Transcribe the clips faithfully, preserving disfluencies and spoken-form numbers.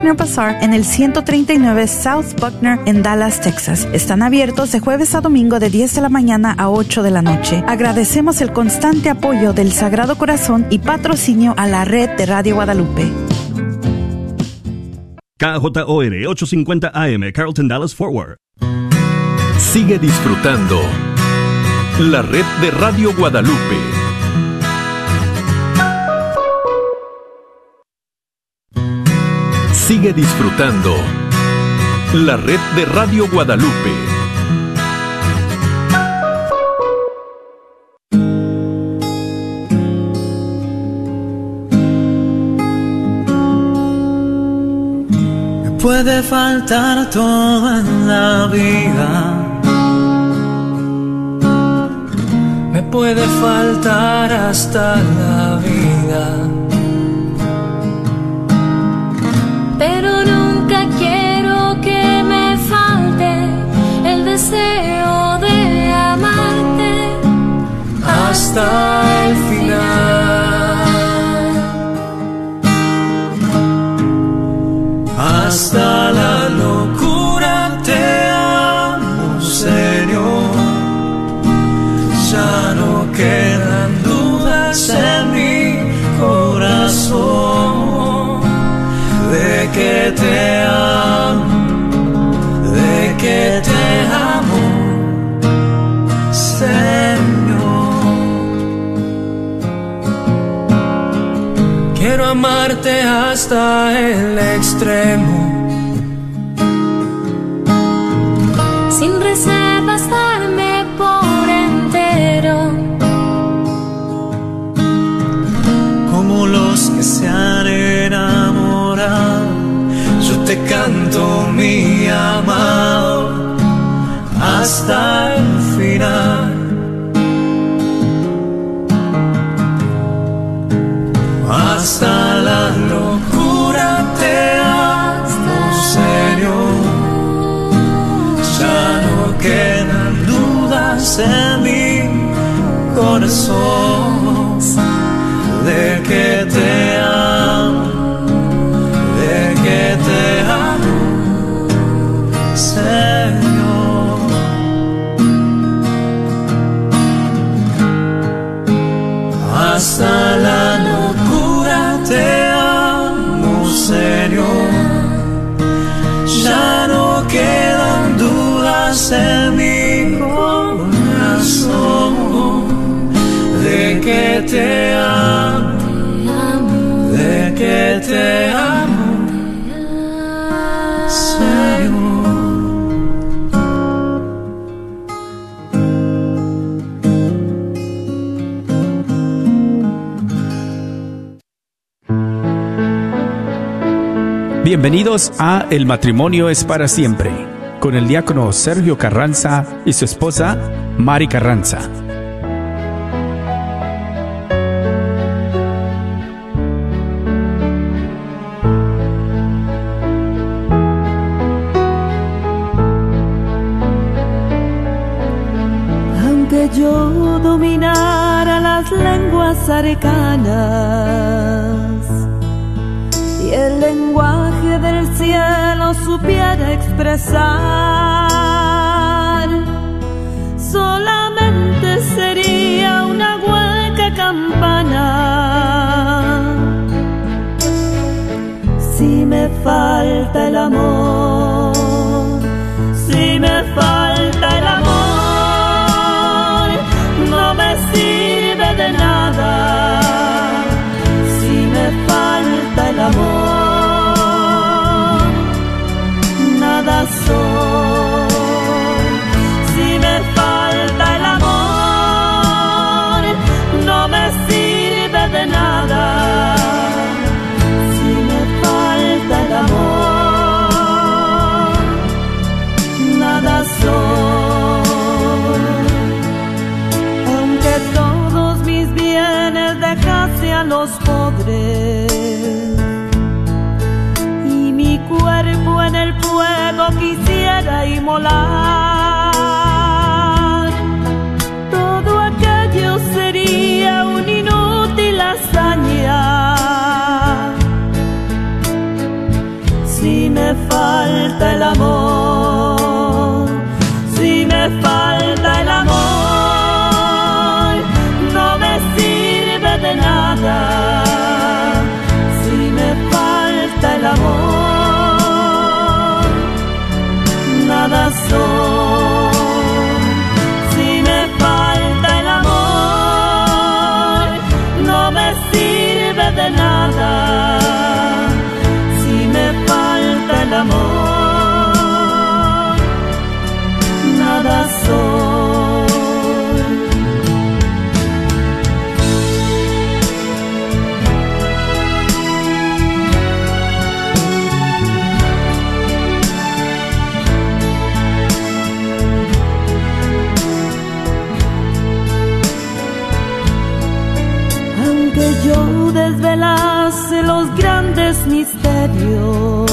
Bazaar en el ciento treinta y nueve South Buckner en Dallas, Texas. Están abiertos de jueves a domingo de diez de la mañana a ocho de la noche. Agradecemos el constante apoyo del Sagrado Corazón y patrocinio a la red de Radio Guadalupe. K J O R ochocientos cincuenta A M, Carrollton, Dallas, Fort Worth. Sigue disfrutando la red de Radio Guadalupe. Sigue disfrutando la red de Radio Guadalupe. Me puede faltar todo en la vida, me puede faltar hasta la vida, pero nunca quiero que me falte el deseo de amarte hasta el final, hasta la locura te amo, Señor. Ya no quedan dudas en mi corazón de que te amo, de que te amo, Señor. Quiero amarte hasta el extremo, sin reservas darme por entero, como los que se han enamorado. Yo te canto, mi amado, hasta el final, hasta la locura te amo, Señor. Ya no quedan dudas en mi corazón de que te amo, de que te amo, Señor. Hasta la locura te amo, Señor. Ya no quedan dudas en mi corazón de que te amo, de que te amo, Señor. Bienvenidos a El Matrimonio es para Siempre, con el diácono Sergio Carranza y su esposa, Mari Carranza. Aunque yo dominara las lenguas arcanas y el lenguaje del cielo supiera expresar, solamente sería una hueca campana si me falta el amor, si me falta el amor, no me sirve de nada. Si me falta el amor, nada soy. Si me falta el amor, no me sirve de nada. Si me falta el amor, nada soy. Aunque todos mis bienes dejase a los pobres y mi cuerpo en el fuego quisiera inmolar, todo aquello sería una inútil hazaña si me falta el amor, si me falta el amor, no me sirve de nada. Si me falta el amor, nada soy. Si me falta el amor, no me sirve de nada. Si me falta el amor, nada soy. Aunque yo desvelase los grandes misterios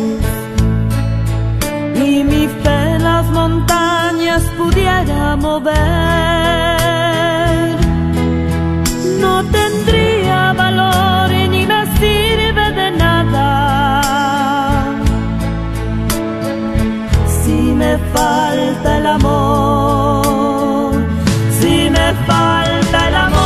y mi fe en las montañas pudiera mover, no tendría valor y ni me sirve de nada. Si me falta el amor, si me falta el amor,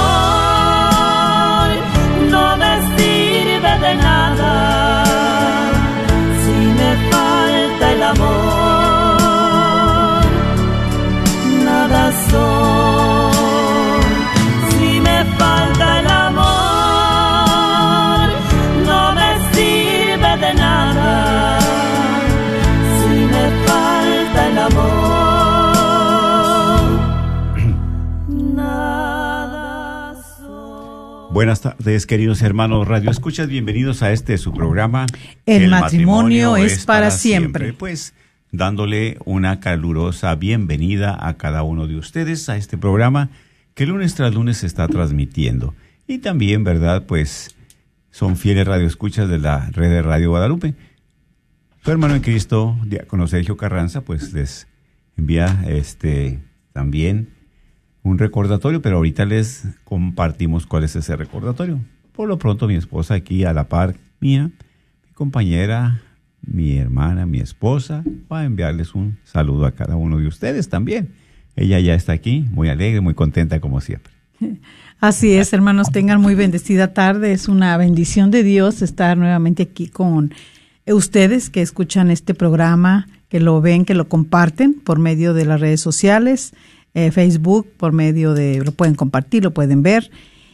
no me sirve de nada. Si me falta el amor, nada soy. Si me falta el amor, no me sirve de nada. Si me falta el amor, nada soy. Buenas tardes, queridos hermanos Radio Escuchas, bienvenidos a este su programa. El, El matrimonio, matrimonio es para siempre. siempre. Pues dándole una calurosa bienvenida a cada uno de ustedes a este programa que lunes tras lunes se está transmitiendo. Y también, ¿verdad? Pues son fieles radioescuchas de la red de Radio Guadalupe. Su hermano en Cristo, diácono Sergio Carranza, pues les envía este también un recordatorio, pero ahorita les compartimos cuál es ese recordatorio. Por lo pronto, mi esposa aquí a la par mía, mi compañera, mi hermana, mi esposa, va a enviarles un saludo a cada uno de ustedes también. Ella ya está aquí, muy alegre, muy contenta como siempre. Así es, hermanos, tengan muy bendecida tarde. Es una bendición de Dios estar nuevamente aquí con ustedes que escuchan este programa, que lo ven, que lo comparten por medio de las redes sociales, eh, Facebook, por medio de, lo pueden compartir, lo pueden ver.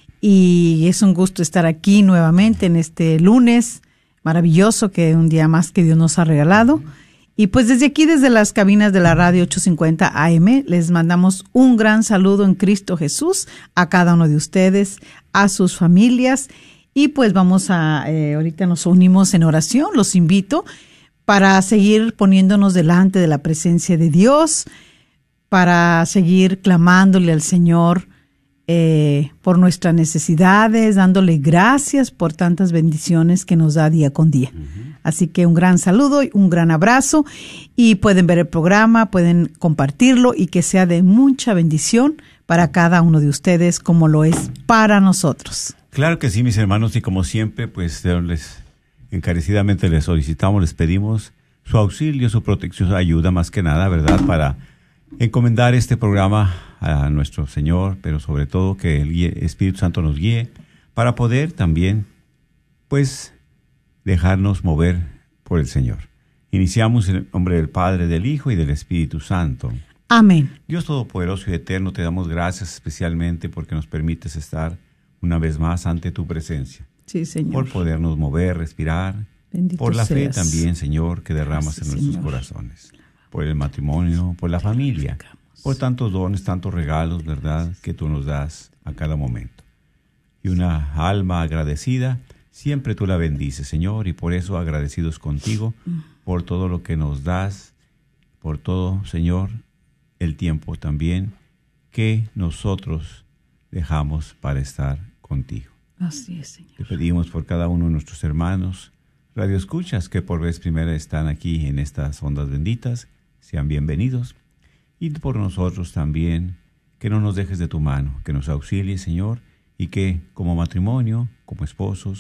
Y es un gusto estar aquí nuevamente en este lunes maravilloso, que un día más que Dios nos ha regalado. Y pues desde aquí, desde las cabinas de la radio ochocientos cincuenta A M, les mandamos un gran saludo en Cristo Jesús a cada uno de ustedes, a sus familias. Y pues vamos a, eh, ahorita nos unimos en oración, los invito para seguir poniéndonos delante de la presencia de Dios, para seguir clamándole al Señor eh, por nuestras necesidades, dándole gracias por tantas bendiciones que nos da día con día. Uh-huh. Así que un gran saludo y un gran abrazo, y pueden ver el programa, pueden compartirlo y que sea de mucha bendición para cada uno de ustedes como lo es para nosotros. Claro que sí, mis hermanos, y como siempre, pues les encarecidamente les solicitamos, les pedimos su auxilio, su protección, su ayuda más que nada, ¿verdad?, para encomendar este programa a nuestro Señor, pero sobre todo que el Espíritu Santo nos guíe para poder también, pues, dejarnos mover por el Señor. Iniciamos en el nombre del Padre, del Hijo y del Espíritu Santo. Amén. Dios Todopoderoso y Eterno, te damos gracias especialmente porque nos permites estar una vez más ante tu presencia. Sí, Señor. Por podernos mover, respirar. Bendito por la seas. Fe también, Señor, que derramas gracias, en nuestros Señor. Corazones. Por el matrimonio, por la familia, por tantos dones, tantos regalos, ¿verdad?, que tú nos das a cada momento. Y una alma agradecida, siempre tú la bendices, Señor, y por eso agradecidos contigo, por todo lo que nos das, por todo, Señor, el tiempo también que nosotros dejamos para estar contigo. Así es, Señor. Te pedimos por cada uno de nuestros hermanos radioescuchas que por vez primera están aquí en estas ondas benditas, sean bienvenidos. Y por nosotros también, que no nos dejes de tu mano, que nos auxilies, Señor, y que como matrimonio, como esposos,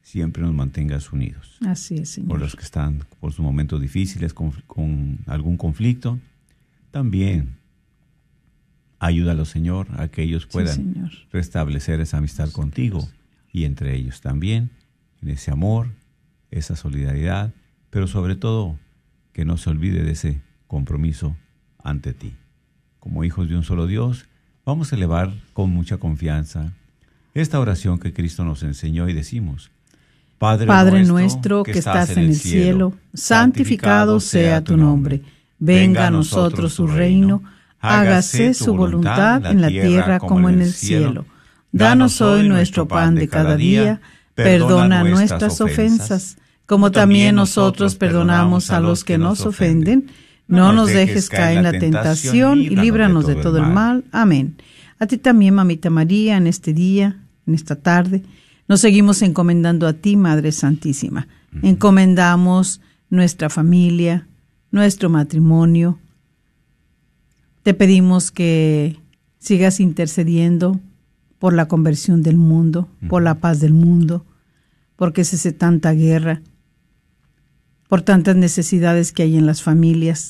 siempre nos mantengas unidos. Así es, Señor. Por los que están por sus momentos difíciles, con, con algún conflicto, también ayúdalos, Señor, a que ellos puedan sí, restablecer esa amistad contigo y entre ellos también, en ese amor, esa solidaridad, pero sobre todo que no se olvide de ese compromiso ante ti. Como hijos de un solo Dios, vamos a elevar con mucha confianza esta oración que Cristo nos enseñó y decimos: Padre, Padre nuestro que estás en el cielo, santificado sea tu nombre. Venga a nosotros su reino, hágase su voluntad en la tierra como en el cielo. Danos hoy nuestro pan de cada día, perdona nuestras ofensas, como también nosotros perdonamos a los que nos ofenden. No nos dejes caer en la tentación y líbranos de todo el mal. Amén. A ti también, Mamita María, en este día, en esta tarde, nos seguimos encomendando a ti, Madre Santísima. Uh-huh. Encomendamos nuestra familia, nuestro matrimonio. Te pedimos que sigas intercediendo por la conversión del mundo, uh-huh. por la paz del mundo, porque se hace tanta guerra, por tantas necesidades que hay en las familias,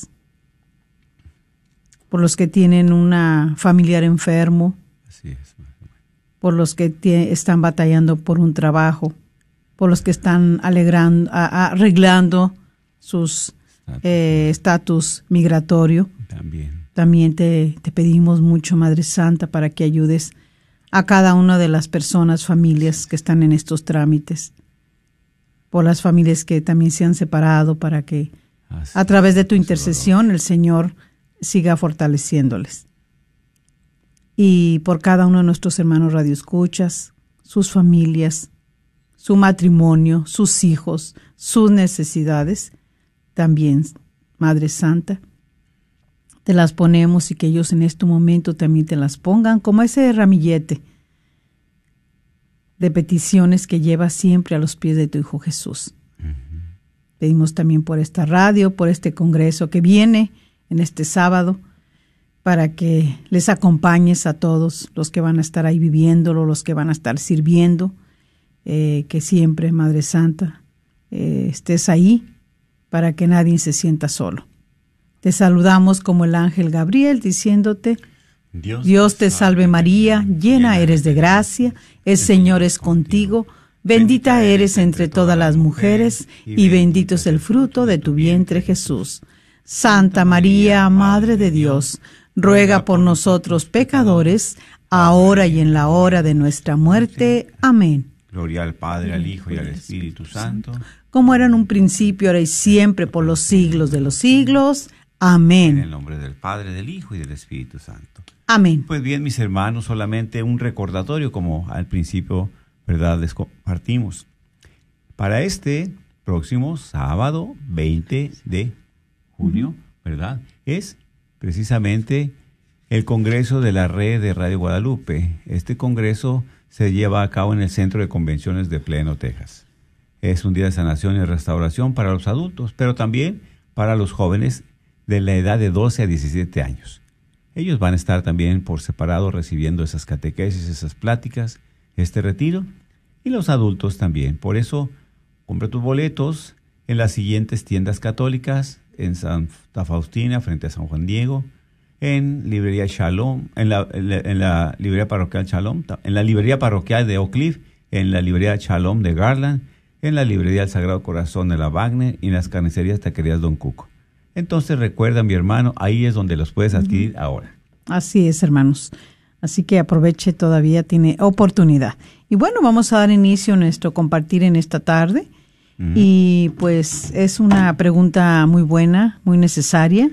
por los que tienen una familiar enfermo, Así es. por los que t- están batallando por un trabajo, por los que están alegrando, a, a, arreglando sus estatus eh, migratorio. También, También te, te pedimos mucho, Madre Santa, para que ayudes a cada una de las personas, familias que están en estos trámites, por las familias que también se han separado, para que Así a través de tu intercesión el Señor siga fortaleciéndoles. Y por cada uno de nuestros hermanos radioescuchas, sus familias, su matrimonio, sus hijos, sus necesidades, también, Madre Santa, te las ponemos y que ellos en este momento también te las pongan como ese ramillete de peticiones que llevas siempre a los pies de tu Hijo Jesús. Uh-huh. Pedimos también por esta radio, por este congreso que viene en este sábado, para que les acompañes a todos los que van a estar ahí viviéndolo, los que van a estar sirviendo, eh, que siempre, Madre Santa, eh, estés ahí para que nadie se sienta solo. Te saludamos como el ángel Gabriel, diciéndote: Dios, Dios te salve María, llena eres de gracia, el Señor es contigo, bendita eres entre todas las mujeres, y bendito es el fruto de tu vientre Jesús. Santa María, Madre de Dios, ruega por nosotros pecadores, ahora y en la hora de nuestra muerte. Amén. Gloria al Padre, al Hijo y al Espíritu Santo, como era en un principio, ahora y siempre, por los siglos de los siglos. Amén. En el nombre del Padre, del Hijo y del Espíritu Santo. Amén. Pues bien, mis hermanos, solamente un recordatorio, como al principio, ¿verdad?, les compartimos. Para este próximo sábado, veinte de junio, ¿verdad?, es precisamente el Congreso de la Red de Radio Guadalupe. Este Congreso se lleva a cabo en el Centro de Convenciones de Plano, Texas. Es un día de sanación y restauración para los adultos, pero también para los jóvenes de la edad de doce a diecisiete años. Ellos van a estar también por separado recibiendo esas catequesis, esas pláticas, este retiro, y los adultos también. Por eso, compra tus boletos en las siguientes tiendas católicas: en Santa Faustina, frente a San Juan Diego, en librería Shalom, en la, en la, en la librería parroquial Shalom, en la librería parroquial de Oak Cliff, en la librería Shalom de Garland, en la librería del Sagrado Corazón de la Wagner y en las carnicerías taquerías Don Cuco. Entonces recuerda, mi hermano, ahí es donde los puedes adquirir uh-huh. ahora. Así es, hermanos. Así que aproveche, todavía tiene oportunidad. Y bueno, vamos a dar inicio a nuestro compartir en esta tarde. Uh-huh. Y pues es una pregunta muy buena, muy necesaria.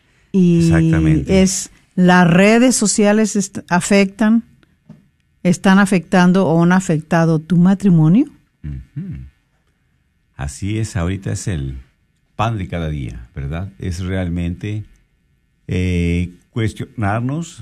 Y Exactamente. es, ¿las redes sociales est- afectan, están afectando o han afectado tu matrimonio? Uh-huh. Así es, ahorita es el pan de cada día, ¿verdad? Es realmente eh, cuestionarnos,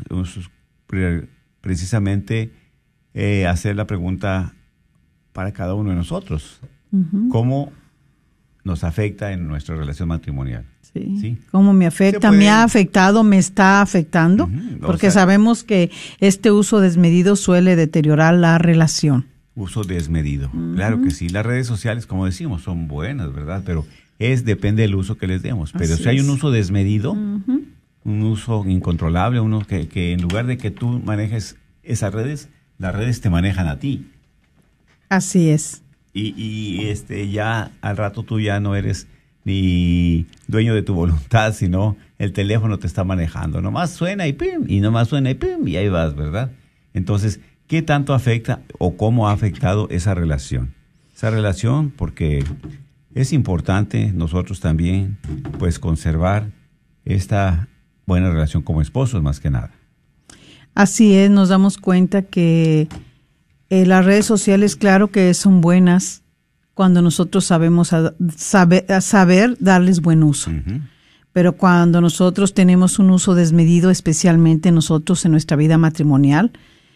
precisamente eh, hacer la pregunta para cada uno de nosotros. Uh-huh. ¿Cómo nos afecta en nuestra relación matrimonial? Sí. ¿Sí? ¿Cómo me afecta? ¿Me ha afectado? ¿Me está afectando? Uh-huh. Porque o sea, sabemos que este uso desmedido suele deteriorar la relación. Uso desmedido. Uh-huh. Claro que sí. Las redes sociales, como decimos, son buenas, ¿verdad? Pero es depende del uso que les demos. Pero Así si hay es. un uso desmedido, Uh-huh. un uso incontrolable, uno que, que en lugar de que tú manejes esas redes, las redes te manejan a ti. Así es. Y, y este ya al rato tú ya no eres ni dueño de tu voluntad, sino el teléfono te está manejando. Nomás suena y pim, y nomás suena y pim, y ahí vas, ¿verdad? Entonces, ¿qué tanto afecta o cómo ha afectado esa relación? Esa relación, porque es importante nosotros también, pues, conservar esta buena relación como esposos, más que nada. Así es, nos damos cuenta que eh, las redes sociales, claro que son buenas cuando nosotros sabemos a, saber, a saber darles buen uso. Uh-huh. Pero cuando nosotros tenemos un uso desmedido, especialmente nosotros en nuestra vida matrimonial,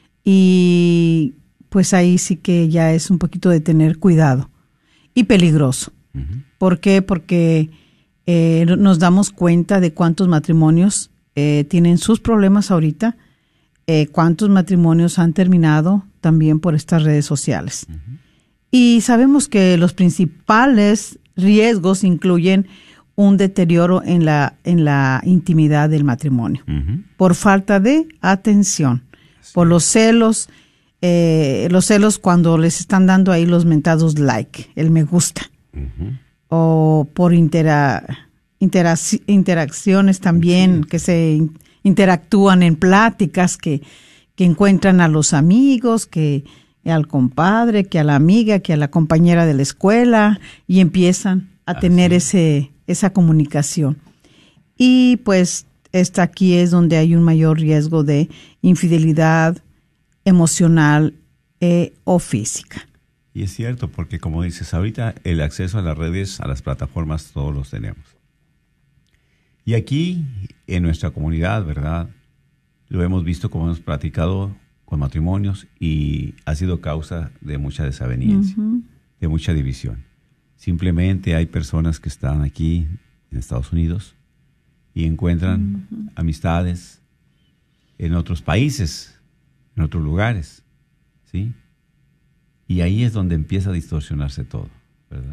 y pues ahí sí que ya es un poquito de tener cuidado y peligroso. Uh-huh. ¿Por qué? Porque eh, nos damos cuenta de cuántos matrimonios eh, tienen sus problemas ahorita, eh, cuántos matrimonios han terminado también por estas redes sociales. Uh-huh. Y sabemos que los principales riesgos incluyen un deterioro en la, en la intimidad del matrimonio, Uh-huh. por falta de atención, sí. por los celos, eh, los celos cuando les están dando ahí los mentados like, el me gusta, Uh-huh. o por intera, interac- interacciones también, sí. que se in- interactúan en pláticas, que, que encuentran a los amigos, que al compadre, que a la amiga, que a la compañera de la escuela, y empiezan a Así. tener ese esa comunicación. Y pues esta aquí es donde hay un mayor riesgo de infidelidad emocional eh, o física. Y es cierto, porque como dices, ahorita el acceso a las redes, a las plataformas, todos los tenemos. Y aquí, en nuestra comunidad, ¿verdad? Lo hemos visto, como hemos platicado, con matrimonios, y ha sido causa de mucha desaveniencia, uh-huh. de mucha división. Simplemente hay personas que están aquí en Estados Unidos y encuentran uh-huh. amistades en otros países, en otros lugares, ¿sí? Y ahí es donde empieza a distorsionarse todo, ¿verdad?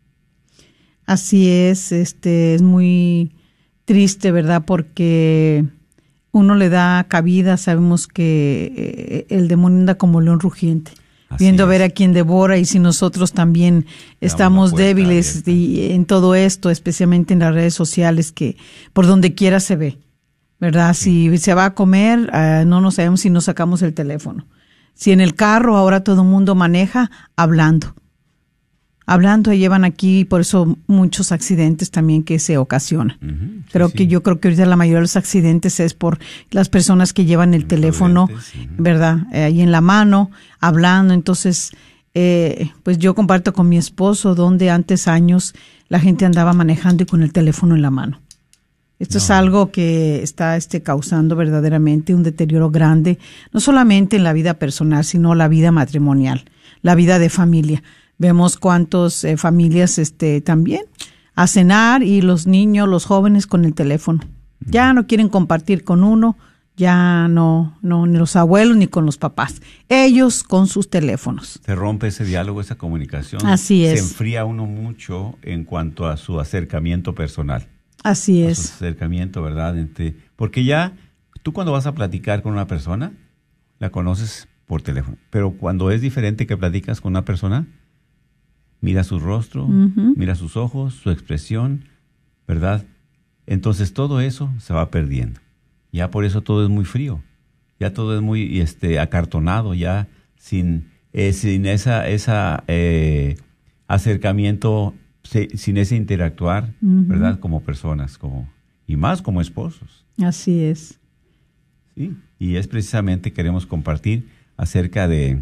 Así es, este es muy triste, ¿verdad? Porque uno le da cabida, sabemos que el demonio anda como león rugiente, Así viendo es. ver a quién devora, y si nosotros también estamos débiles y en todo esto, especialmente en las redes sociales, que por donde quiera se ve, ¿verdad? Sí. Si se va a comer, uh, no nos sabemos si nos sacamos el teléfono. Si en el carro ahora todo el mundo maneja hablando. Hablando y llevan aquí, por eso muchos accidentes también que se ocasionan. Uh-huh, sí, creo sí. que yo creo que ahorita la mayoría de los accidentes es por las personas que llevan el teléfono, uh-huh. ¿verdad? Eh, ahí en la mano, hablando. Entonces, eh, pues yo comparto con mi esposo donde antes años la gente andaba manejando y con el teléfono en la mano. Esto no. es algo que está este, causando verdaderamente un deterioro grande, no solamente en la vida personal, sino la vida matrimonial, la vida de familia. Vemos cuántas eh, familias este, también a cenar y los niños, los jóvenes con el teléfono. Ya no quieren compartir con uno, ya no, no ni los abuelos ni con los papás. Ellos con sus teléfonos. Se rompe ese diálogo, esa comunicación. Así es. Se enfría uno mucho en cuanto a su acercamiento personal. Así es. Su acercamiento, ¿verdad? Entre, porque ya tú cuando vas a platicar con una persona, la conoces por teléfono. Pero cuando es diferente que platicas con una persona, mira su rostro, uh-huh. mira sus ojos, su expresión, ¿verdad? Entonces todo eso se va perdiendo. Ya por eso todo es muy frío. Ya todo es muy este, acartonado, ya sin, eh, sin esa, esa eh, acercamiento, se, sin ese interactuar, uh-huh. ¿verdad? Como personas, como y más como esposos. Así es. Sí, y es precisamente queremos compartir acerca de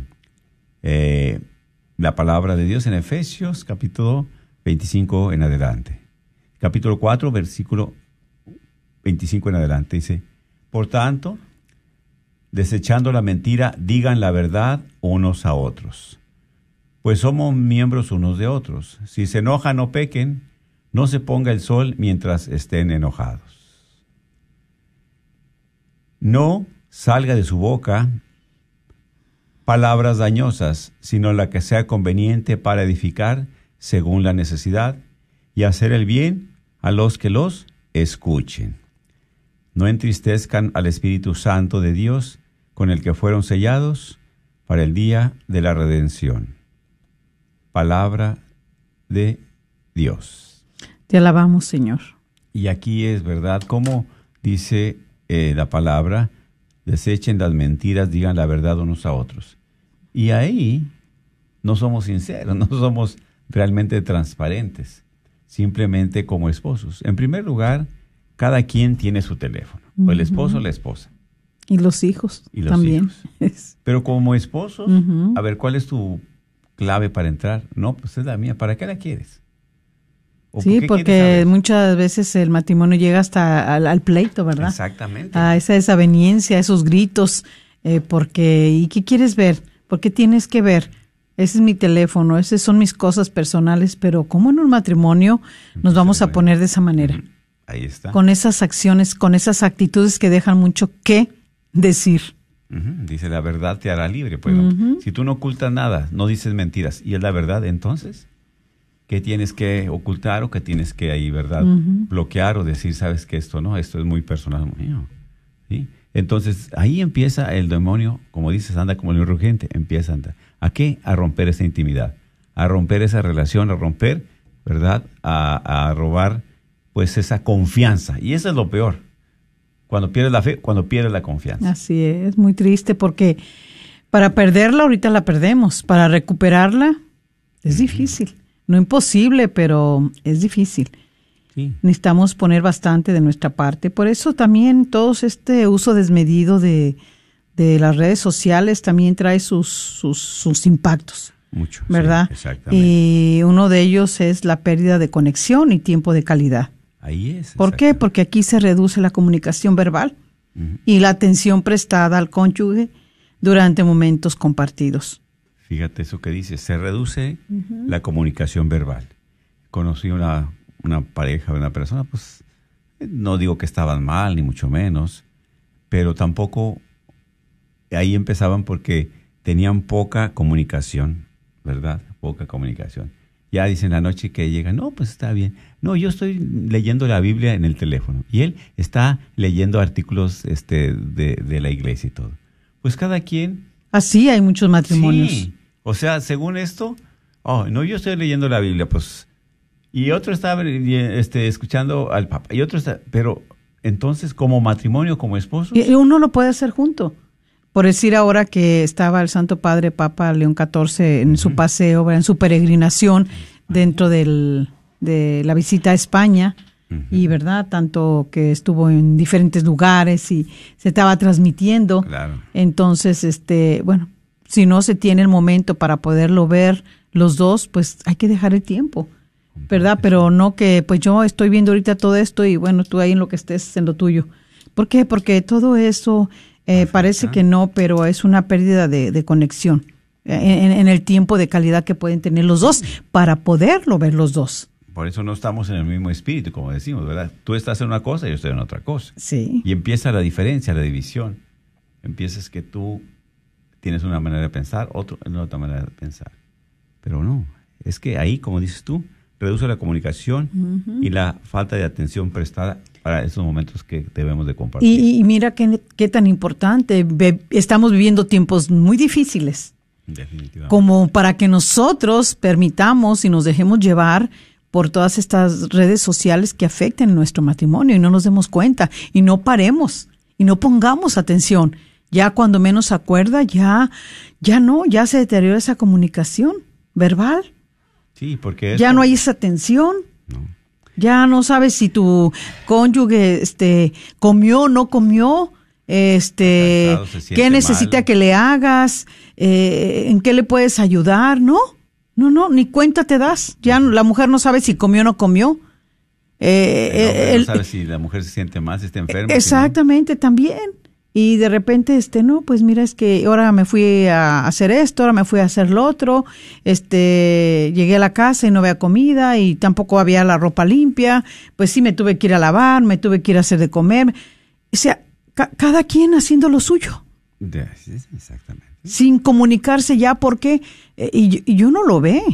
eh, la palabra de Dios en Efesios, capítulo veinticinco en adelante. Capítulo cuatro, versículo veinticinco en adelante, dice: por tanto, desechando la mentira, digan la verdad unos a otros, pues somos miembros unos de otros. Si se enojan, no pequen, no se ponga el sol mientras estén enojados. No salga de su boca palabras dañosas, sino la que sea conveniente para edificar según la necesidad y hacer el bien a los que los escuchen. No entristezcan al Espíritu Santo de Dios, con el que fueron sellados para el día de la redención. Palabra de Dios. Te alabamos, Señor. Y aquí es verdad, como dice eh, la palabra, desechen las mentiras, digan la verdad unos a otros. Y ahí no somos sinceros, no somos realmente transparentes, simplemente como esposos. En primer lugar, cada quien tiene su teléfono, uh-huh. o el esposo o la esposa. Y los hijos y los también. Hijos. Pero como esposos, uh-huh. a ver, ¿cuál es tu clave para entrar? No, pues es la mía. ¿Para qué la quieres? Sí, por porque muchas veces el matrimonio llega hasta al, al pleito, ¿verdad? Exactamente. A esa desaveniencia, a esos gritos, eh, porque, ¿y qué quieres ver? ¿Por qué tienes que ver? Ese es mi teléfono, esas son mis cosas personales, pero ¿cómo en un matrimonio nos vamos a poner de esa manera? Ahí está. Con esas acciones, con esas actitudes que dejan mucho que decir. Uh-huh. Dice, la verdad te hará libre. Pues, uh-huh. Si tú no ocultas nada, no dices mentiras, y es la verdad, entonces, ¿qué tienes que ocultar o qué tienes que ahí, verdad, uh-huh. bloquear o decir, sabes que esto no, esto es muy personal mío? ¿Sí? Entonces, ahí empieza el demonio, como dices, anda como el urgente, empieza a andar. ¿A qué? A romper esa intimidad, a romper esa relación, a romper, ¿verdad? A, a robar, pues, esa confianza. Y eso es lo peor. Cuando pierdes la fe, cuando pierdes la confianza. Así es, muy triste porque para perderla ahorita la perdemos, para recuperarla es difícil. No imposible, pero es difícil. Sí. Necesitamos poner bastante de nuestra parte. Por eso también todo este uso desmedido de, de las redes sociales también trae sus, sus, sus impactos. Mucho, ¿verdad? Sí, exactamente. Y uno de ellos es la pérdida de conexión y tiempo de calidad. Ahí es. ¿Por qué? Porque aquí se reduce la comunicación verbal uh-huh. y la atención prestada al cónyuge durante momentos compartidos. Fíjate eso que dice, se reduce uh-huh. la comunicación verbal. Conocí una, una pareja, una persona, pues no digo que estaban mal, ni mucho menos, pero tampoco ahí empezaban porque tenían poca comunicación, ¿verdad? Poca comunicación. Ya dicen la noche que llegan, no, pues está bien. No, yo estoy leyendo la Biblia en el teléfono. Y él está leyendo artículos este, de, de la iglesia y todo. Pues cada quien... Así hay muchos matrimonios. Sí. O sea, según esto, oh, no, yo estoy leyendo la Biblia, pues... Y otro está este, escuchando al Papa. Y otro está... Pero entonces, como matrimonio, como esposos... Y uno lo puede hacer junto. Por decir ahora que estaba el Santo Padre Papa León catorce en uh-huh. su paseo, en su peregrinación dentro del, de la visita a España, uh-huh. y verdad, tanto que estuvo en diferentes lugares y se estaba transmitiendo. Claro. Entonces, este, bueno, si no se tiene el momento para poderlo ver los dos, pues hay que dejar el tiempo, ¿verdad? Pero no que, pues yo estoy viendo ahorita todo esto y bueno, tú ahí en lo que estés en lo tuyo. ¿Por qué? Porque todo eso... Eh, parece que no, pero es una pérdida de, de conexión en, en el tiempo de calidad que pueden tener los dos para poderlo ver los dos. Por eso no estamos en el mismo espíritu, como decimos, ¿verdad? Tú estás en una cosa y yo estoy en otra cosa. Sí. Y empieza la diferencia, la división. Empiezas que tú tienes una manera de pensar, otro en otra manera de pensar. Pero no, es que ahí, como dices tú, reduce la comunicación uh-huh. y la falta de atención prestada para esos momentos que debemos de compartir. Y, y mira qué, qué tan importante, estamos viviendo tiempos muy difíciles. Definitivamente. Como para que nosotros permitamos y nos dejemos llevar por todas estas redes sociales que afecten nuestro matrimonio y no nos demos cuenta y no paremos y no pongamos atención. Ya cuando menos se acuerda, ya, ya no, ya se deteriora esa comunicación verbal. Sí, porque ya no hay esa atención. No. Ya no sabes si tu cónyuge este, comió o no comió, este, cansado, qué necesita mal. Que le hagas, eh, en qué le puedes ayudar, ¿no? No, no, ni cuenta te das. Ya la mujer no sabe si comió o no comió. Eh, el hombre el, no sabe si la mujer se siente mal, si está enferma. Exactamente, si no. También. Y de repente, este, no, pues mira, es que ahora me fui a hacer esto, ahora me fui a hacer lo otro, este, llegué a la casa y no había comida y tampoco había la ropa limpia, pues sí me tuve que ir a lavar, me tuve que ir a hacer de comer. O sea, ca- cada quien haciendo lo suyo. Exactamente. sin comunicarse ya, porque eh, y, y uno lo ve.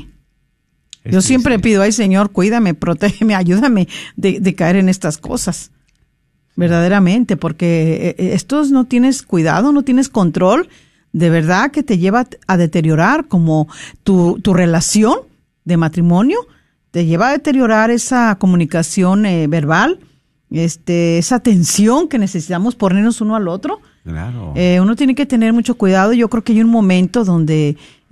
Es Yo siempre sí. pido, ay Señor, cuídame, protégeme, ayúdame de, de caer en estas cosas, verdaderamente, porque eh, estos no tienes cuidado, no tienes control, de verdad que te lleva a deteriorar como tu, tu relación de matrimonio, te lleva a deteriorar esa comunicación eh, verbal, este, esa atención que necesitamos ponernos uno al otro. Claro. Eh, uno tiene que tener mucho cuidado. Yo creo que hay un momento donde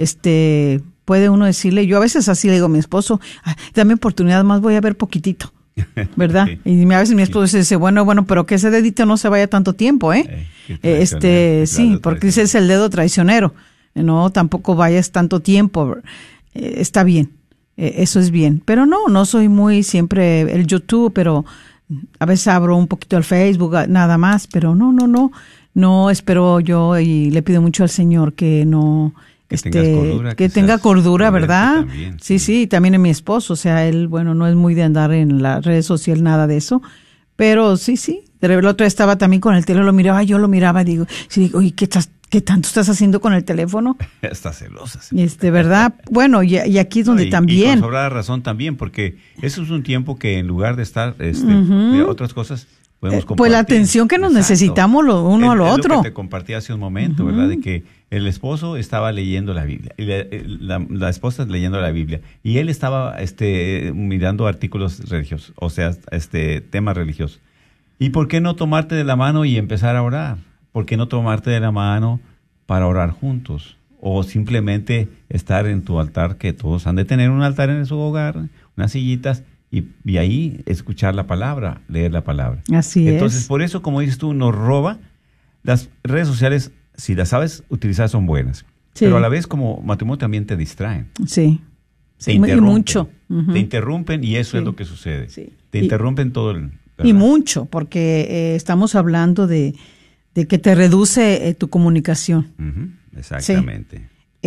este puede uno decirle, yo a veces así le digo a mi esposo, dame oportunidad más, voy a ver poquitito, ¿verdad? Sí. Y a veces mi esposo dice, bueno, bueno, pero que ese dedito no se vaya tanto tiempo, ¿eh? eh este, sí, porque ese es el dedo traicionero. No, tampoco vayas tanto tiempo. Eh, está bien, eh, eso es bien. Pero no, no soy muy siempre el YouTube, pero a veces abro un poquito el Facebook, nada más, pero no, no, no. No espero yo y le pido mucho al Señor que no, que este, tengas cordura, que, que tenga cordura, ¿verdad? También, sí, sí, sí, también en mi esposo, o sea, él, bueno, no es muy de andar en las redes sociales, nada de eso, pero sí, sí. El otro día estaba también con el teléfono, lo miraba, yo lo miraba, digo, sí, digo, oye, ¿qué estás, qué tanto estás haciendo con el teléfono? Está celosa. Sí. Este, ¿verdad? Bueno, y, y aquí es donde no, y, también. Y con sobrada razón también, porque eso es un tiempo que en lugar de estar, este, uh-huh. de otras cosas, podemos compartir. Pues la atención que nos Exacto. necesitamos lo uno es, a lo es otro. Lo que te compartí hace un momento, uh-huh. ¿verdad? De que el esposo estaba leyendo la Biblia, y la, la, la esposa leyendo la Biblia, y él estaba este, mirando artículos religiosos, o sea, este temas religiosos. ¿Y por qué no tomarte de la mano y empezar a orar? ¿Por qué no tomarte de la mano para orar juntos? O simplemente estar en tu altar, que todos han de tener un altar en su hogar, unas sillitas, y, y ahí escuchar la palabra, leer la palabra. Así Entonces, es. Entonces, por eso, como dices tú, nos roba. Las redes sociales, si las sabes utilizar, son buenas. Sí. Pero a la vez, como matrimonio, también te distraen. Sí. Te sí, interrumpen. Y mucho. Uh-huh. Te interrumpen y eso sí. es lo que sucede. Sí. Te interrumpen y, todo el... ¿verdad? Y mucho, porque eh, estamos hablando de, de que te reduce eh, tu comunicación. Uh-huh. Exactamente. Sí.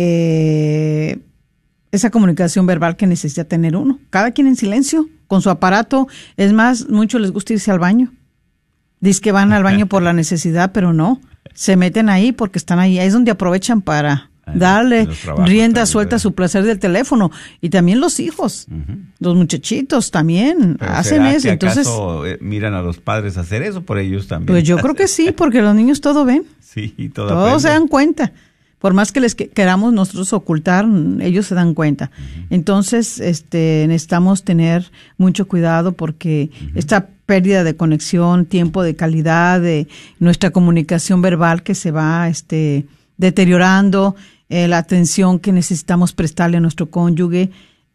Eh, esa comunicación verbal que necesita tener uno. Cada quien en silencio, con su aparato. Es más, muchos les gusta irse al baño. Dicen que van al baño por la necesidad, pero no. Se meten ahí porque están ahí. Ahí es donde aprovechan para darle rienda suelta a su placer del teléfono. Y también los hijos, uh-huh. los muchachitos también pero hacen ¿será eso. que Entonces, acaso miran a los padres hacer eso por ellos también? Pues yo creo que sí, porque los niños todo ven. Sí, todo Todos aprende. se dan cuenta. Por más que les que, queramos nosotros ocultar, ellos se dan cuenta. Uh-huh. Entonces, este, necesitamos tener mucho cuidado porque uh-huh. esta pérdida de conexión, tiempo de calidad, de nuestra comunicación verbal que se va, este, deteriorando, eh, la atención que necesitamos prestarle a nuestro cónyuge,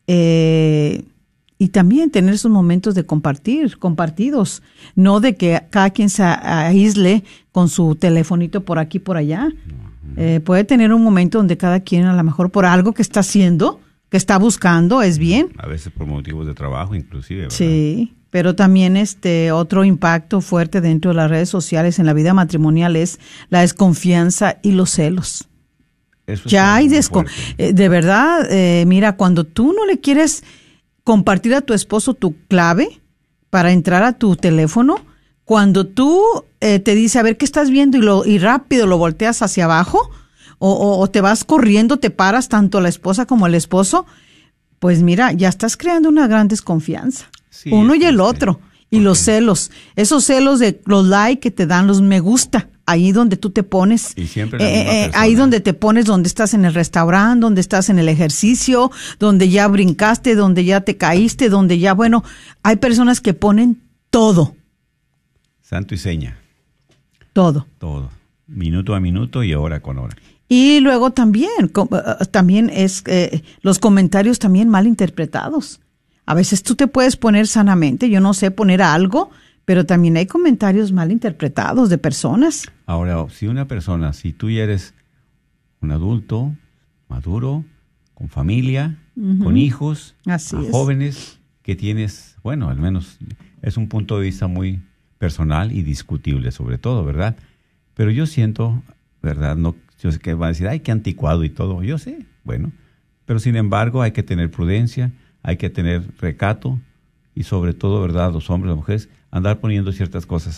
eh, y también tener esos momentos de compartir, compartidos, no de que cada quien se aísle con su telefonito por aquí, por allá. Eh, puede tener un momento donde cada quien, a lo mejor por algo que está haciendo, que está buscando, es bien. A veces por motivos de trabajo, inclusive, ¿verdad? Sí, pero también este otro impacto fuerte dentro de las redes sociales en la vida matrimonial es la desconfianza y los celos. Eso ya hay desco eh, de verdad, eh, mira, cuando tú no le quieres compartir a tu esposo tu clave para entrar a tu teléfono, cuando tú eh, te dice, a ver, ¿qué estás viendo? Y, lo, y rápido lo volteas hacia abajo, o, o, o te vas corriendo, te paras, tanto la esposa como el esposo, pues mira, ya estás creando una gran desconfianza. Sí, uno y el otro. Y los celos, esos celos de los likes que te dan, los me gusta, ahí donde tú te pones, y siempre eh, eh, ahí donde te pones, donde estás en el restaurante, donde estás en el ejercicio, donde ya brincaste, donde ya te caíste, donde ya, bueno, hay personas que ponen todo. Santo y seña. Todo. Todo. Minuto a minuto y hora con hora. Y luego también, también es eh, los comentarios también mal interpretados. A veces tú te puedes poner sanamente, yo no sé, poner algo, pero también hay comentarios mal interpretados de personas. Ahora, si una persona, si tú ya eres un adulto, maduro, con familia, uh-huh. con hijos, Así es. jóvenes, que tienes, bueno, al menos es un punto de vista muy personal y discutible sobre todo, ¿verdad? Pero yo siento, ¿verdad? No, yo sé que van a decir, ay, qué anticuado y todo, yo sé, bueno, pero sin embargo hay que tener prudencia, hay que tener recato y sobre todo, ¿verdad? Los hombres, las mujeres, andar poniendo ciertas cosas ahí.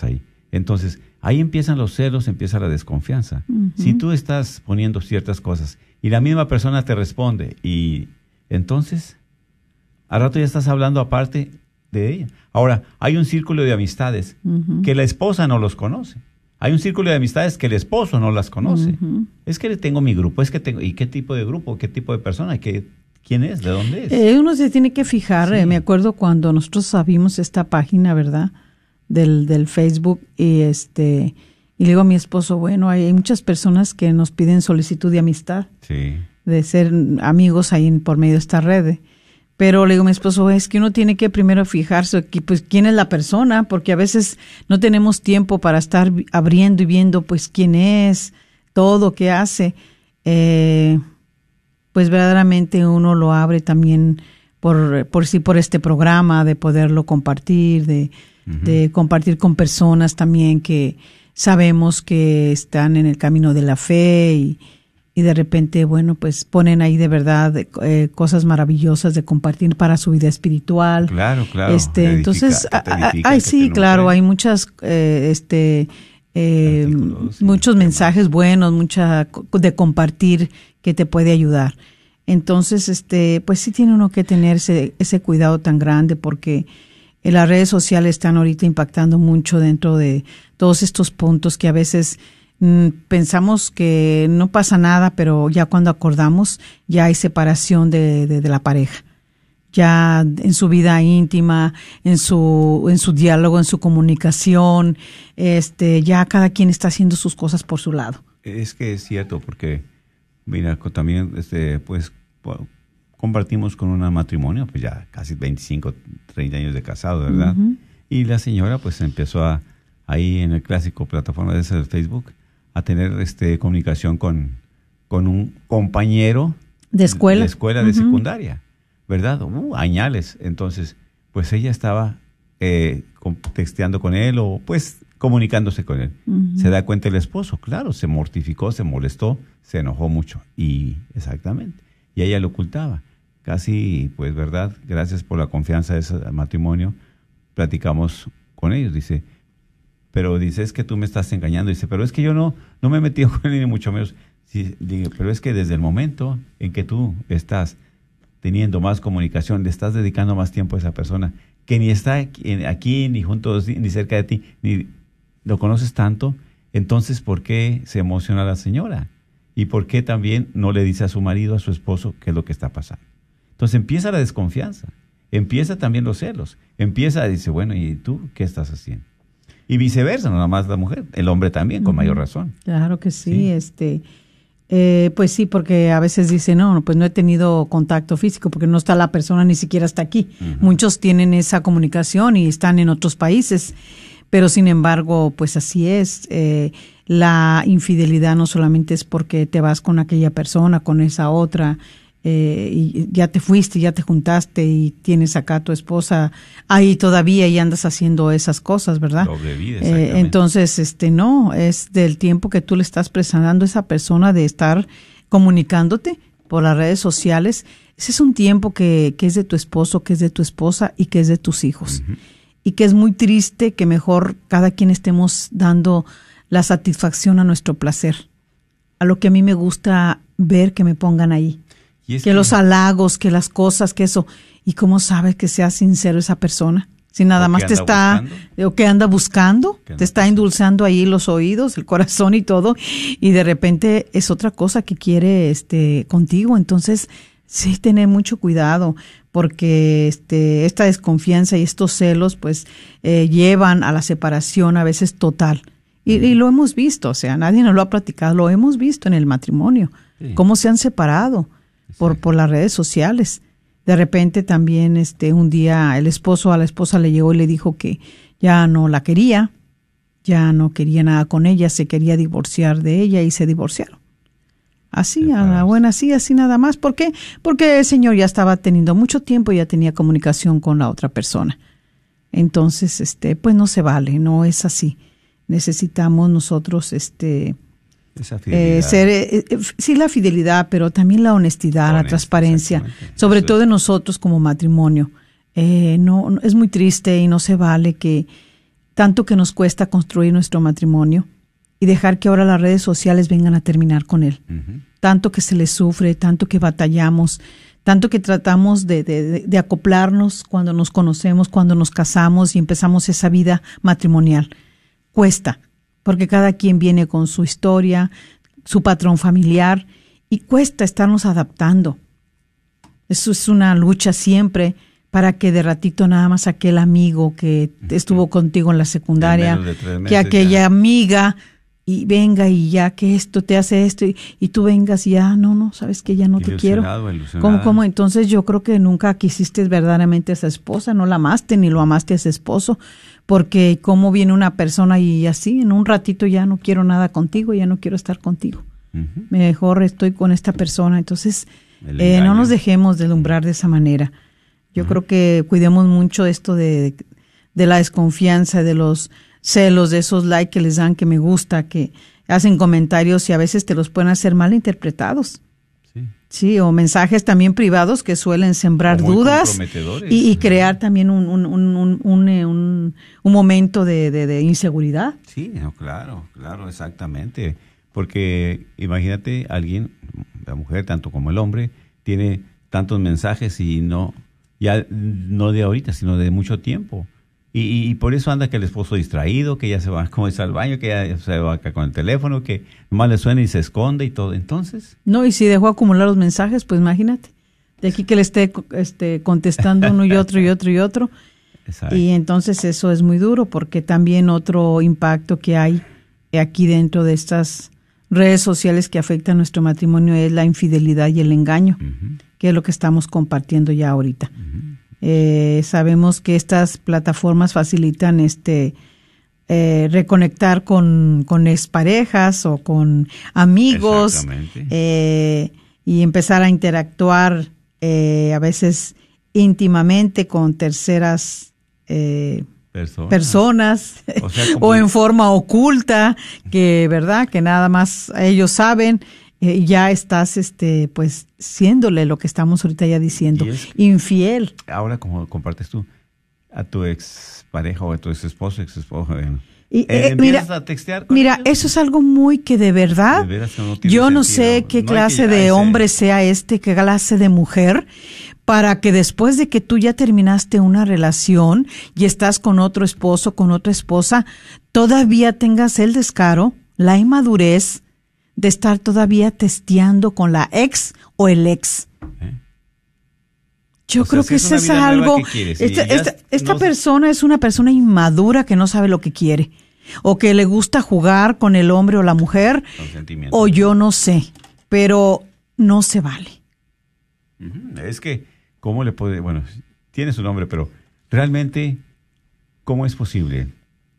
Entonces, ahí empiezan los celos, empieza la desconfianza. Uh-huh. Si tú estás poniendo ciertas cosas y la misma persona te responde y entonces, al rato ya estás hablando aparte de ella. Ahora, hay un círculo de amistades uh-huh. que la esposa no los conoce. Hay un círculo de amistades que el esposo no las conoce. Uh-huh. Es que tengo mi grupo, es que tengo, ¿y qué tipo de grupo? ¿Qué tipo de persona? ¿Qué, ¿Quién es? ¿De dónde es? Eh, uno se tiene que fijar. Sí. Eh, me acuerdo cuando nosotros abrimos esta página, ¿verdad? Del, del Facebook y este y le digo a mi esposo, bueno, hay, hay muchas personas que nos piden solicitud de amistad, sí. de ser amigos ahí por medio de esta red. Pero le digo a mi esposo, es que uno tiene que primero fijarse pues quién es la persona, porque a veces no tenemos tiempo para estar abriendo y viendo pues quién es, todo, qué hace. Eh, pues verdaderamente uno lo abre también por, por sí, por este programa, de poderlo compartir, de, uh-huh. de compartir con personas también que sabemos que están en el camino de la fe y Y de repente, bueno, pues ponen ahí de verdad eh, cosas maravillosas de compartir para su vida espiritual. Claro, claro. Este, edifica, entonces, edifica, ay, sí, claro, hay muchas, eh, este, eh, Artículos, muchos sí, mensajes demás. buenos, mucha de compartir que te puede ayudar. Entonces, este, pues sí tiene uno que tener ese, ese cuidado tan grande porque las redes sociales están ahorita impactando mucho dentro de todos estos puntos que a veces pensamos que no pasa nada, pero ya cuando acordamos ya hay separación de, de, de la pareja, ya en su vida íntima, en su en su diálogo, en su comunicación, este ya cada quien está haciendo sus cosas por su lado. Es que es cierto, porque mira, también este pues compartimos con un matrimonio, pues ya casi veinticinco, treinta años de casado, ¿verdad? Uh-huh. Y la señora pues empezó a ahí en el clásico plataforma de ese de Facebook a tener este comunicación con, con un compañero de escuela, de, escuela de uh-huh. secundaria, ¿verdad? Uh, añales. Entonces, pues ella estaba eh, texteando con él o pues comunicándose con él. Uh-huh. Se da cuenta el esposo, claro, se mortificó, se molestó, se enojó mucho. Y exactamente. Y ella lo ocultaba. Casi, pues, ¿verdad? Gracias por la confianza de ese matrimonio, platicamos con ellos. Dice, pero dice, es que tú me estás engañando. Dice, pero es que yo no, no me he metido con él, ni mucho menos. Sí, digo, pero es que desde el momento en que tú estás teniendo más comunicación, le estás dedicando más tiempo a esa persona, que ni está aquí, aquí ni junto, ni cerca de ti, ni lo conoces tanto, entonces, ¿por qué se emociona la señora? ¿Y por qué también no le dice a su marido, a su esposo, qué es lo que está pasando? Entonces empieza la desconfianza, empieza también los celos, empieza a decir, bueno, ¿y tú qué estás haciendo? Y viceversa, no nada más la mujer, el hombre también, con uh-huh. mayor razón. Claro que sí, sí. este... Eh, pues sí, porque a veces dicen, no, pues no he tenido contacto físico porque no está la persona, ni siquiera está aquí. Uh-huh. Muchos tienen esa comunicación y están en otros países, pero sin embargo, pues así es. Eh, la infidelidad no solamente es porque te vas con aquella persona, con esa otra, eh, y ya te fuiste, ya te juntaste y tienes acá a tu esposa ahí todavía y andas haciendo esas cosas, ¿verdad? Doble vida, exactamente. Eh, entonces, este, no, es del tiempo que tú le estás prestando a esa persona de estar comunicándote por las redes sociales. Ese es un tiempo que, que es de tu esposo, que es de tu esposa y que es de tus hijos. Uh-huh. Y que es muy triste que mejor cada quien estemos dando la satisfacción a nuestro placer, a lo que a mí me gusta ver que me pongan ahí. Que, que los halagos, que las cosas, que eso. ¿Y cómo sabes que sea sincero esa persona? Si nada más te está, buscando. o que anda buscando, que anda te está buscando. endulzando ahí los oídos, el corazón y todo, y de repente es otra cosa que quiere este contigo. Entonces, sí, tener mucho cuidado, porque este esta desconfianza y estos celos, pues, eh, llevan a la separación a veces total. Y, mm. y lo hemos visto, o sea, nadie nos lo ha platicado, lo hemos visto en el matrimonio, sí. cómo se han separado. Por, por las redes sociales. De repente también este un día el esposo a la esposa le llegó y le dijo que ya no la quería, ya no quería nada con ella, se quería divorciar de ella y se divorciaron. Así, a la buena, así, así nada más. ¿Por qué? Porque el señor ya estaba teniendo mucho tiempo y ya tenía comunicación con la otra persona. Entonces, este, pues no se vale, no es así. Necesitamos nosotros, este... Esa fidelidad. Eh, ser, eh, eh, sí, la fidelidad, pero también la honestidad, la, la transparencia, sobre Eso todo es. de nosotros como matrimonio. Eh, no, no es muy triste y no se vale que tanto que nos cuesta construir nuestro matrimonio y dejar que ahora las redes sociales vengan a terminar con él. Uh-huh. Tanto que se le sufre, tanto que batallamos, tanto que tratamos de, de, de acoplarnos cuando nos conocemos, cuando nos casamos y empezamos esa vida matrimonial. Cuesta, porque cada quien viene con su historia, su patrón familiar, y cuesta estarnos adaptando. Eso es una lucha siempre para que de ratito nada más aquel amigo que estuvo contigo en la secundaria, que aquella ya. amiga, y venga y ya que esto te hace esto, y, y tú vengas y ya, no, no, sabes que ya no te quiero. ¿Cómo, cómo? Entonces yo creo que nunca quisiste verdaderamente a esa esposa, no la amaste ni lo amaste a ese esposo, porque cómo viene una persona y así, en un ratito ya no quiero nada contigo, ya no quiero estar contigo. Uh-huh. Mejor estoy con esta persona. Entonces, eh, no nos dejemos deslumbrar de esa manera. Yo uh-huh. creo que cuidemos mucho esto de, de la desconfianza, de los celos, de esos likes que les dan, que me gusta, que hacen comentarios y a veces te los pueden hacer mal interpretados. Sí, sí, o mensajes también privados que suelen sembrar dudas y, y crear también un, un, un, un, un, un, un momento de, de, de inseguridad. Sí, no, claro, claro, exactamente. Porque imagínate, alguien, la mujer tanto como el hombre, tiene tantos mensajes y no, ya no de ahorita, sino de mucho tiempo. Y, y por eso anda que el esposo distraído, que ya se va como es al baño, que ya se va acá con el teléfono, que nomás le suena y se esconde y todo. Entonces. No, y si dejó acumular los mensajes, pues imagínate. De aquí que le esté este, contestando uno y otro y otro y otro. Exacto. Y entonces eso es muy duro, porque también otro impacto que hay aquí dentro de estas redes sociales que afectan a nuestro matrimonio es la infidelidad y el engaño, uh-huh. que es lo que estamos compartiendo ya ahorita. Uh-huh. Eh, sabemos que estas plataformas facilitan este eh, reconectar con, con exparejas o con amigos eh, y empezar a interactuar eh, a veces íntimamente con terceras eh, personas, personas o, sea, o en forma oculta, que verdad que nada más ellos saben. Eh, ya estás, este, pues, siéndole lo que estamos ahorita ya diciendo, es, infiel. Ahora, como compartes tú a tu ex pareja o a tu ex esposo, ex esposo, bueno, y, eh, mira, a textear con mira, ellos? Eso es algo muy que de verdad, de veras, no yo no sentido. sé qué no clase de hombre ese. sea este, qué clase de mujer, para que después de que tú ya terminaste una relación y estás con otro esposo, con otra esposa, todavía tengas el descaro, la inmadurez de estar todavía testeando con la ex o el ex. ¿Eh? Yo o creo sea, que eso es, es algo... Esta, esta, esta no... persona es una persona inmadura que no sabe lo que quiere. O que le gusta jugar con el hombre o la mujer. O yo no sé. Pero no se vale. Uh-huh. Es que, ¿cómo le puede...? Bueno, tiene su nombre, pero realmente, ¿cómo es posible?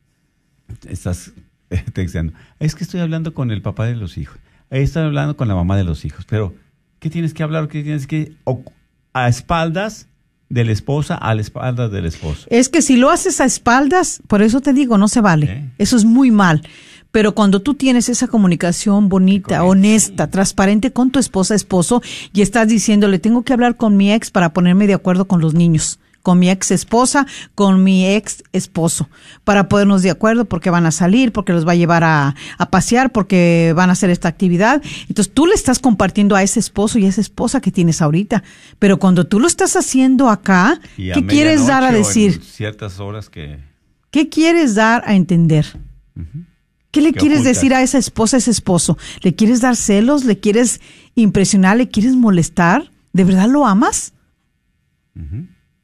Estás... texteando. Es que estoy hablando con el papá de los hijos. Estoy hablando con la mamá de los hijos. Pero, ¿qué tienes que hablar? ¿Qué tienes que...? O, a espaldas de la esposa, a la espaldas del esposo. Es que si lo haces a espaldas, por eso te digo, no se vale. ¿Eh? Eso es muy mal. Pero cuando tú tienes esa comunicación bonita, honesta, sí. transparente con tu esposa, esposo, y estás diciéndole, tengo que hablar con mi ex para ponerme de acuerdo con los niños, con mi ex esposa, con mi ex esposo, para ponernos de acuerdo porque van a salir, porque los va a llevar a, a pasear, porque van a hacer esta actividad. Entonces tú le estás compartiendo a ese esposo y a esa esposa que tienes ahorita. Pero cuando tú lo estás haciendo acá, ¿qué quieres dar a decir? Ciertas horas que... ¿Qué quieres dar a entender? Uh-huh. ¿Qué le ¿Qué quieres ocultas? decir a esa esposa, a ese esposo? ¿Le quieres dar celos? ¿Le quieres impresionar? ¿Le quieres molestar? ¿De verdad lo amas? Uh-huh.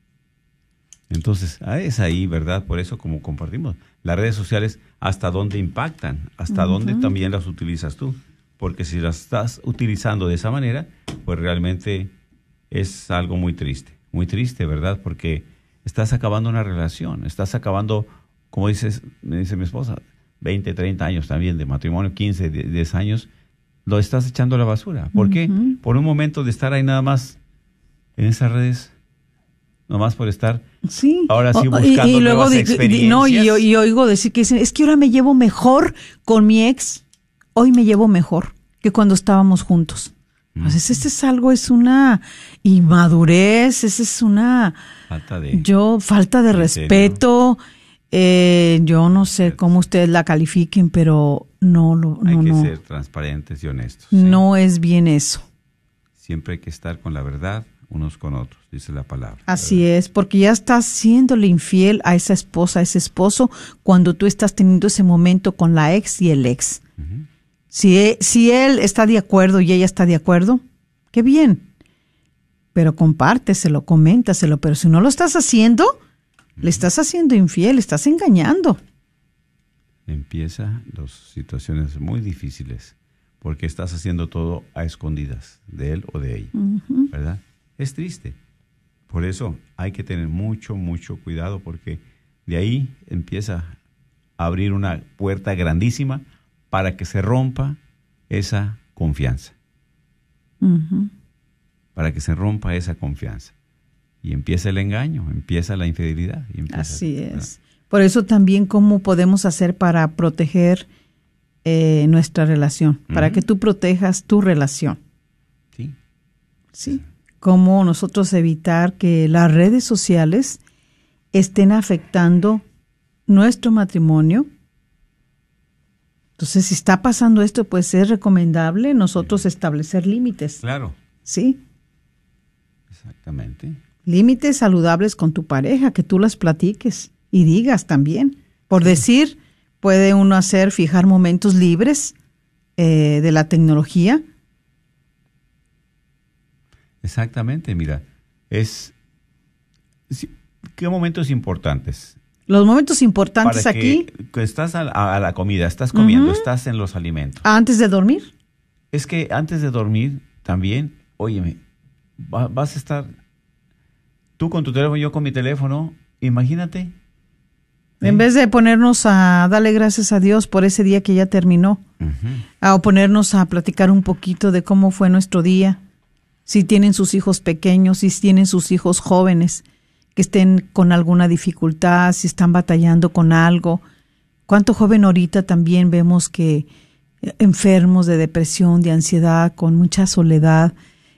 Entonces, es ahí, ¿verdad? Por eso, como compartimos, las redes sociales, ¿hasta dónde impactan? ¿Hasta uh-huh. dónde también las utilizas tú? Porque si las estás utilizando de esa manera, pues realmente es algo muy triste. Muy triste, ¿verdad? Porque estás acabando una relación, estás acabando, como dices, me dice mi esposa, veinte, treinta años también de matrimonio, quince, diez años, lo estás echando a la basura. ¿Por uh-huh. qué? Por un momento de estar ahí nada más en esas redes, nomás por estar sí. ahora sí buscando y, y luego nuevas di, experiencias. Di, no, y, y oigo decir que dicen, es que ahora me llevo mejor con mi ex, hoy me llevo mejor que cuando estábamos juntos. Mm. Entonces, este es algo, es una inmadurez, esa es una falta de, yo falta de respeto. Eh, yo no sé cómo ustedes la califiquen, pero no lo no, Hay que no. ser transparentes y honestos. ¿sí? No es bien eso. Siempre hay que estar con la verdad unos con otros, dice la palabra. Así ¿verdad? es, porque ya estás siéndole infiel a esa esposa, a ese esposo, cuando tú estás teniendo ese momento con la ex y el ex. Uh-huh. Si, e- si él está de acuerdo y ella está de acuerdo, qué bien. Pero compárteselo, coméntaselo. Pero si no lo estás haciendo, uh-huh. le estás haciendo infiel, estás engañando. Empieza las situaciones muy difíciles porque estás haciendo todo a escondidas de él o de ella, uh-huh. ¿verdad? Es triste. Por eso hay que tener mucho, mucho cuidado porque de ahí empieza a abrir una puerta grandísima para que se rompa esa confianza. Uh-huh. Para que se rompa esa confianza. Y empieza el engaño, empieza la infidelidad. Y empieza, Así es. ¿verdad? Por eso también cómo podemos hacer para proteger eh, nuestra relación, uh-huh. para que tú protejas tu relación. Sí. Sí. Cómo nosotros evitar que las redes sociales estén afectando nuestro matrimonio. Entonces, si está pasando esto, pues es recomendable nosotros sí. establecer límites. Claro. Sí. Exactamente. Límites saludables con tu pareja, que tú las platiques y digas también. Por sí. decir, puede uno hacer, fijar momentos libres eh, de la tecnología. Exactamente, mira, es ¿qué momentos importantes? Los momentos importantes Para aquí. Que estás a, a la comida, estás comiendo, uh-huh. estás en los alimentos. Antes de dormir. Es que antes de dormir también, óyeme, va, vas a estar tú con tu teléfono, yo con mi teléfono, imagínate. En ¿eh? vez de ponernos a darle gracias a Dios por ese día que ya terminó, uh-huh. a ponernos a platicar un poquito de cómo fue nuestro día. Si tienen sus hijos pequeños, si tienen sus hijos jóvenes que estén con alguna dificultad, si están batallando con algo. ¿Cuánto joven ahorita también vemos que enfermos de depresión, de ansiedad, con mucha soledad,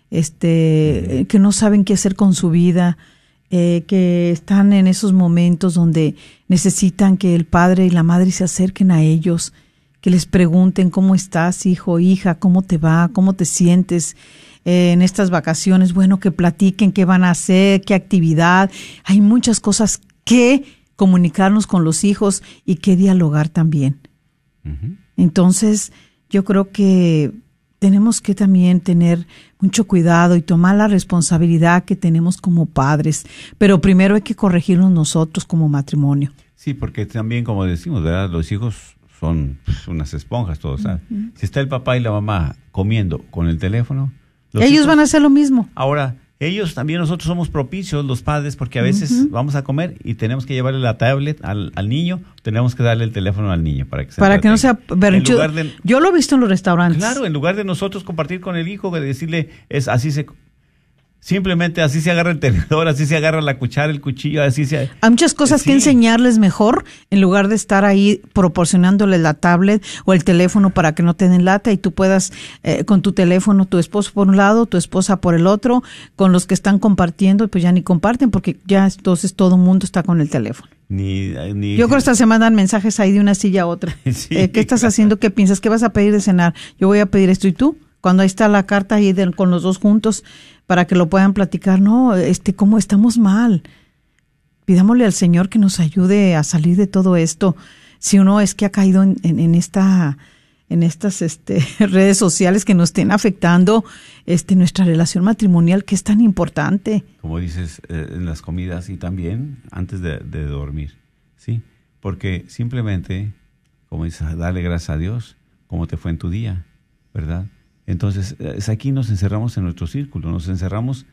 este, uh-huh. que no saben qué hacer con su vida, eh, que están en esos momentos donde necesitan que el padre y la madre se acerquen a ellos, que les pregunten cómo estás, hijo, hija, cómo te va, cómo te sientes eh, en estas vacaciones, bueno, que platiquen qué van a hacer, qué actividad. Hay muchas cosas que comunicarnos con los hijos y que dialogar también. Uh-huh. Entonces, yo creo que tenemos que también tener mucho cuidado y tomar la responsabilidad que tenemos como padres, pero primero hay que corregirnos nosotros como matrimonio. Sí, porque también, como decimos, ¿verdad? Los hijos son pues, unas esponjas todos, ¿sabes? Uh-huh. Si está el papá y la mamá comiendo con el teléfono, ellos hijos, van a hacer lo mismo. Ahora, ellos también, nosotros somos propicios, los padres, porque a veces uh-huh. vamos a comer y tenemos que llevarle la tablet al, al niño, tenemos que darle el teléfono al niño para que se para que no sea berrinchudo. De, yo lo he visto en los restaurantes. Claro, en lugar de nosotros compartir con el hijo, de decirle, es así se... Simplemente así se agarra el tenedor, así se agarra la cuchara, el cuchillo, así se... Hay muchas cosas sí. que enseñarles mejor en lugar de estar ahí proporcionándoles la tablet o el teléfono para que no te den lata y tú puedas eh, con tu teléfono, tu esposo por un lado, tu esposa por el otro, con los que están compartiendo, pues ya ni comparten porque ya entonces todo el mundo está con el teléfono. Ni, ni, Yo creo que esta se mandan mensajes ahí de una silla a otra. Sí, eh, ¿Qué estás claro. haciendo? ¿Qué piensas? ¿Qué vas a pedir de cenar? Yo voy a pedir esto y tú. Cuando ahí está la carta ahí de, con los dos juntos para que lo puedan platicar, no, este, cómo estamos mal. Pidámosle al Señor que nos ayude a salir de todo esto. Si uno es que ha caído en, en, en esta, en estas este, redes sociales que nos estén afectando este, nuestra relación matrimonial, que es tan importante. Como dices, eh, en las comidas y también antes de, de dormir, ¿sí? Porque simplemente, como dices, darle gracias a Dios, cómo te fue en tu día, ¿verdad? Entonces, es aquí nos encerramos en nuestro círculo, nos encerramos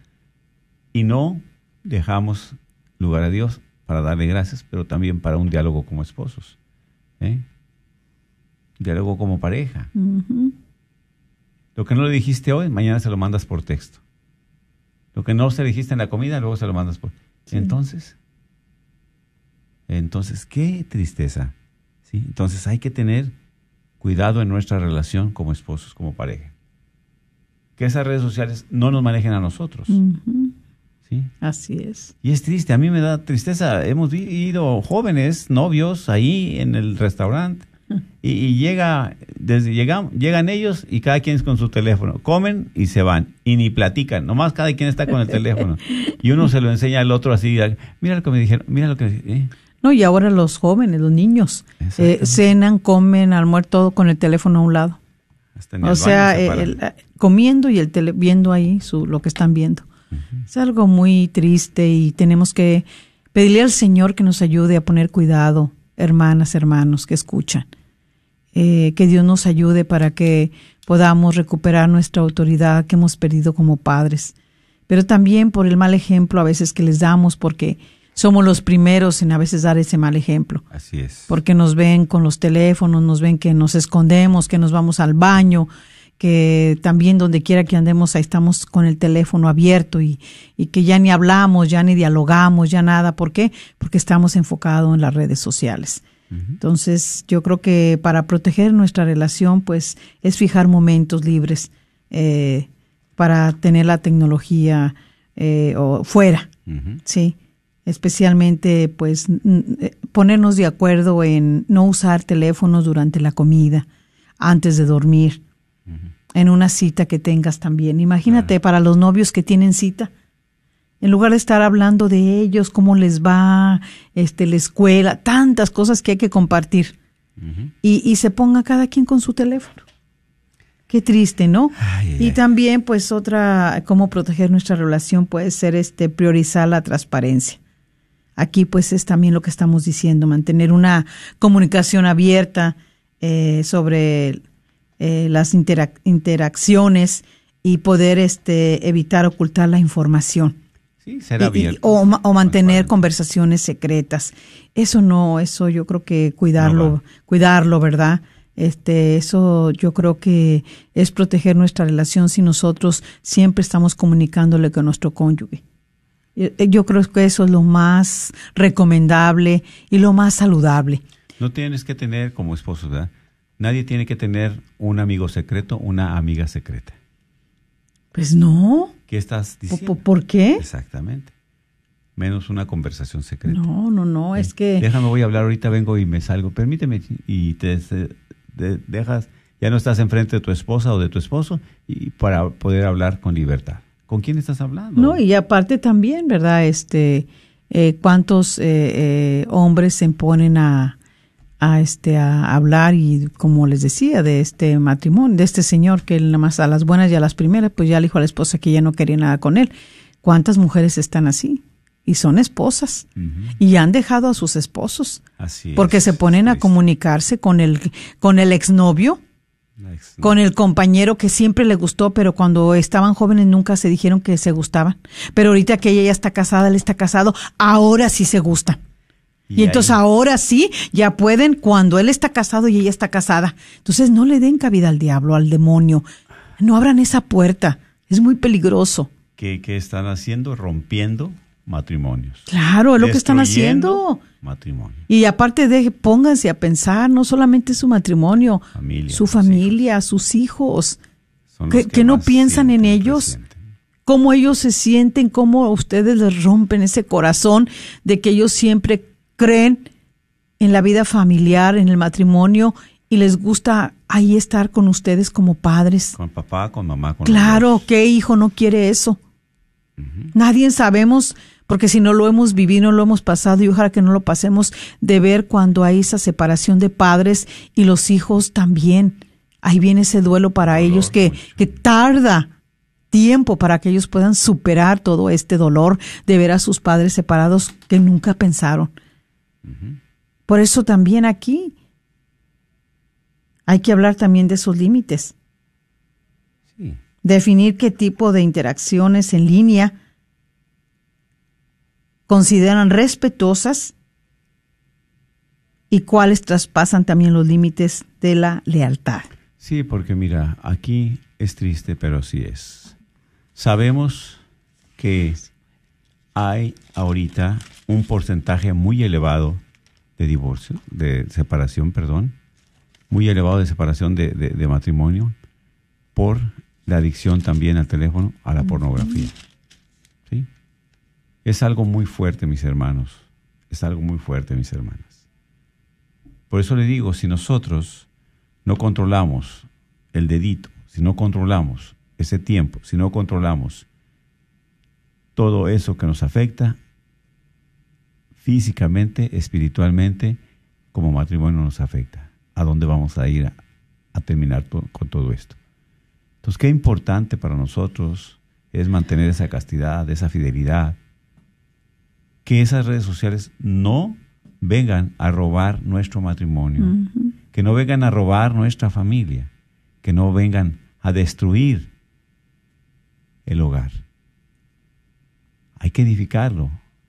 y no dejamos lugar a Dios para darle gracias, pero también para un diálogo como esposos, ¿eh? Diálogo como pareja. Uh-huh. Lo que no le dijiste hoy, mañana se lo mandas por texto. Lo que no se dijiste en la comida, luego se lo mandas por... Sí. Entonces, entonces, qué tristeza, ¿sí? Entonces hay que tener cuidado en nuestra relación como esposos, como pareja. Que esas redes sociales no nos manejen a nosotros. Uh-huh. ¿sí? Así es. Y es triste, a mí me da tristeza. Hemos ido jóvenes, novios, ahí en el restaurante, y, y llega, desde llegan, llegan ellos y cada quien es con su teléfono. Comen y se van, y ni platican, nomás cada quien está con el teléfono. Y uno se lo enseña al otro así, mira lo que me dijeron, mira lo que... Eh. No, y ahora los jóvenes, los niños, eh, cenan, comen, almuerzan, todo con el teléfono a un lado. O sea, el, el, comiendo y el tele, viendo ahí su, lo que están viendo. Uh-huh. Es algo muy triste y tenemos que pedirle al Señor que nos ayude a poner cuidado, hermanas, hermanos que escuchan. Eh, que Dios nos ayude para que podamos recuperar nuestra autoridad que hemos perdido como padres. Pero también por el mal ejemplo a veces que les damos, porque somos los primeros en a veces dar ese mal ejemplo. Así es. Porque nos ven con los teléfonos, nos ven que nos escondemos, que nos vamos al baño, que también donde quiera que andemos ahí estamos con el teléfono abierto y, y que ya ni hablamos, ya ni dialogamos, ya nada. ¿Por qué? Porque estamos enfocados en las redes sociales. Uh-huh. Entonces, yo creo que para proteger nuestra relación, pues, es fijar momentos libres eh, para tener la tecnología eh, o fuera, uh-huh. ¿sí? Especialmente, pues, ponernos de acuerdo en no usar teléfonos durante la comida, antes de dormir, uh-huh. en una cita que tengas también. Imagínate, uh-huh. para los novios que tienen cita, en lugar de estar hablando de ellos, cómo les va, este, la escuela, tantas cosas que hay que compartir, uh-huh. y, y se ponga cada quien con su teléfono. Qué triste, ¿no? Ay, ay, y también, pues, otra, cómo proteger nuestra relación puede ser este priorizar la transparencia. Aquí, pues, es también lo que estamos diciendo, mantener una comunicación abierta eh, sobre eh, las interac- interacciones y poder este evitar ocultar la información. Sí, ser abierto. Y, y, o, o mantener conversaciones secretas. Eso no, eso yo creo que cuidarlo, no cuidarlo, ¿verdad? Este, eso yo creo que es proteger nuestra relación si nosotros siempre estamos comunicándole con nuestro cónyuge. Yo creo que eso es lo más recomendable y lo más saludable. No tienes que tener como esposo, ¿verdad? Nadie tiene que tener un amigo secreto, una amiga secreta. Pues no. ¿Qué estás diciendo? ¿Por qué? Exactamente. Menos una conversación secreta. No, no, no, es que... Déjame, voy a hablar ahorita, vengo y me salgo. Permíteme, y te, te, te dejas, ya no estás enfrente de tu esposa o de tu esposo y para poder hablar con libertad. ¿Con quién estás hablando? No, y aparte también, ¿verdad? Este, eh, ¿cuántos eh, eh, hombres se ponen a, a, este, a hablar y, como les decía, de este matrimonio, de este señor que nada más a las buenas y a las primeras, pues ya le dijo a la esposa que ya no quería nada con él? ¿Cuántas mujeres están así? Y son esposas. Uh-huh. Y han dejado a sus esposos. Así es. Porque se ponen a comunicarse con el, con el exnovio. Ex, no. Con el compañero que siempre le gustó, pero cuando estaban jóvenes nunca se dijeron que se gustaban. Pero ahorita que ella ya está casada, él está casado, ahora sí se gustan. Y, y entonces ahora sí, ya pueden cuando él está casado y ella está casada. Entonces no le den cabida al diablo, al demonio. No abran esa puerta. Es muy peligroso. ¿Qué, qué están haciendo? Rompiendo matrimonios. Claro, es lo que están haciendo. Matrimonio. Y aparte de, pónganse a pensar, no solamente su matrimonio, familia, su familia, hijos. sus hijos, que, que, que no piensan en ellos, cómo ellos se sienten, cómo ustedes les rompen ese corazón de que ellos siempre creen en la vida familiar, en el matrimonio, y les gusta ahí estar con ustedes como padres. Con papá, con mamá, con Claro, ¿qué hijo no quiere eso? Uh-huh. Nadie sabemos, porque si no lo hemos vivido, no lo hemos pasado, y ojalá que no lo pasemos, de ver cuando hay esa separación de padres y los hijos también. Ahí viene ese duelo para dolor, ellos que, que tarda tiempo para que ellos puedan superar todo este dolor de ver a sus padres separados que nunca pensaron. Uh-huh. Por eso también aquí hay que hablar también de esos límites. Sí. Definir qué tipo de interacciones en línea consideran respetuosas y cuáles traspasan también los límites de la lealtad. Sí, porque mira, aquí es triste, pero sí es. Sabemos que hay ahorita un porcentaje muy elevado de divorcio, de separación, perdón, muy elevado de separación de, de, de matrimonio por la adicción también al teléfono, a la pornografía. ¿Sí? Es algo muy fuerte, mis hermanos. Es algo muy fuerte, mis hermanas. Por eso le digo, si nosotros no controlamos el dedito, si no controlamos ese tiempo, si no controlamos todo eso que nos afecta físicamente, espiritualmente, como matrimonio nos afecta, ¿a dónde vamos a ir a, a terminar to- con todo esto? Entonces, qué importante para nosotros es mantener esa castidad, esa fidelidad, que esas redes sociales no vengan a robar nuestro matrimonio, uh-huh. que no vengan a robar nuestra familia, que no vengan a destruir el hogar. Hay que edificarlo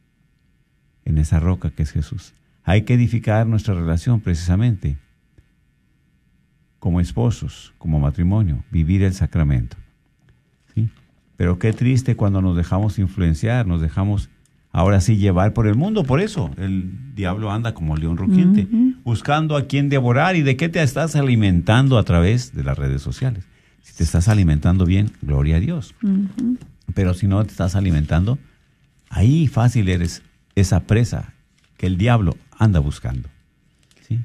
en esa roca que es Jesús. Hay que edificar nuestra relación precisamente como esposos, como matrimonio, vivir el sacramento. ¿Sí? Pero qué triste cuando nos dejamos influenciar, nos dejamos ahora sí llevar por el mundo. Por eso el diablo anda como león rugiente, uh-huh. buscando a quién devorar. ¿Y de qué te estás alimentando a través de las redes sociales? Si te estás alimentando bien, gloria a Dios. Uh-huh. Pero si no te estás alimentando, ahí fácil eres esa presa que el diablo anda buscando. ¿Sí?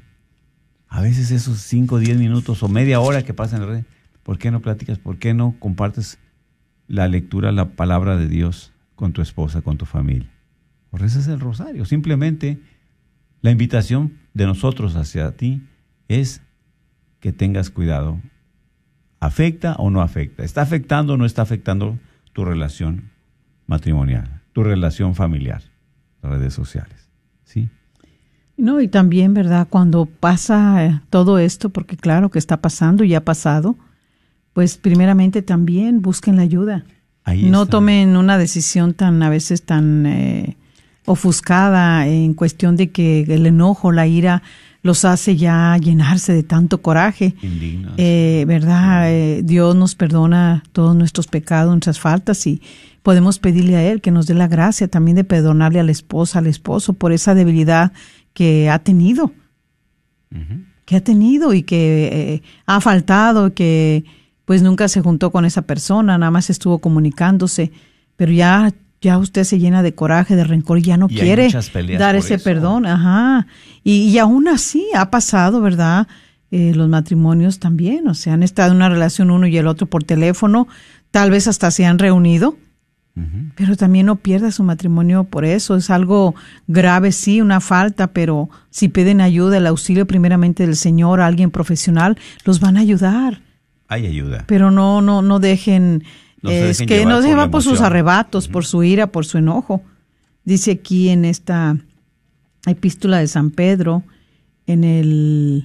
A veces esos cinco, diez minutos o media hora que pasan en la red, ¿por qué no platicas? ¿Por qué no compartes la lectura, la palabra de Dios con tu esposa, con tu familia? O rezas el rosario. Simplemente la invitación de nosotros hacia ti es que tengas cuidado. ¿Afecta o no afecta? ¿Está afectando o no está afectando tu relación matrimonial, tu relación familiar, las redes sociales? ¿Sí? No, y también, ¿verdad? Cuando pasa eh, todo esto, porque claro que está pasando y ha pasado, pues primeramente también busquen la ayuda. Ahí no está. Tomen una decisión tan, a veces tan eh, ofuscada en cuestión de que el enojo, la ira los hace ya llenarse de tanto coraje. Indignos. Eh, ¿Verdad? Sí. Eh, Dios nos perdona todos nuestros pecados, nuestras faltas, y podemos pedirle a Él que nos dé la gracia también de perdonarle a la esposa, al esposo, por esa debilidad que ha tenido, uh-huh. que ha tenido y que eh, ha faltado, que pues nunca se juntó con esa persona, nada más estuvo comunicándose, pero ya ya usted se llena de coraje, de rencor y ya no y quiere dar ese eso. perdón. Ajá. Y, y aún así ha pasado, ¿verdad? Eh, los matrimonios también, o sea, han estado en una relación uno y el otro por teléfono, tal vez hasta se han reunido, uh-huh. pero también no pierda su matrimonio por eso. Es algo grave, sí, una falta, pero si piden ayuda, el auxilio primeramente del Señor, a alguien profesional, los van a ayudar. Hay ayuda. Pero no, no, no dejen... No es que no se lleva por sus arrebatos, uh-huh. por su ira, por su enojo. Dice aquí en esta epístola de San Pedro, en el,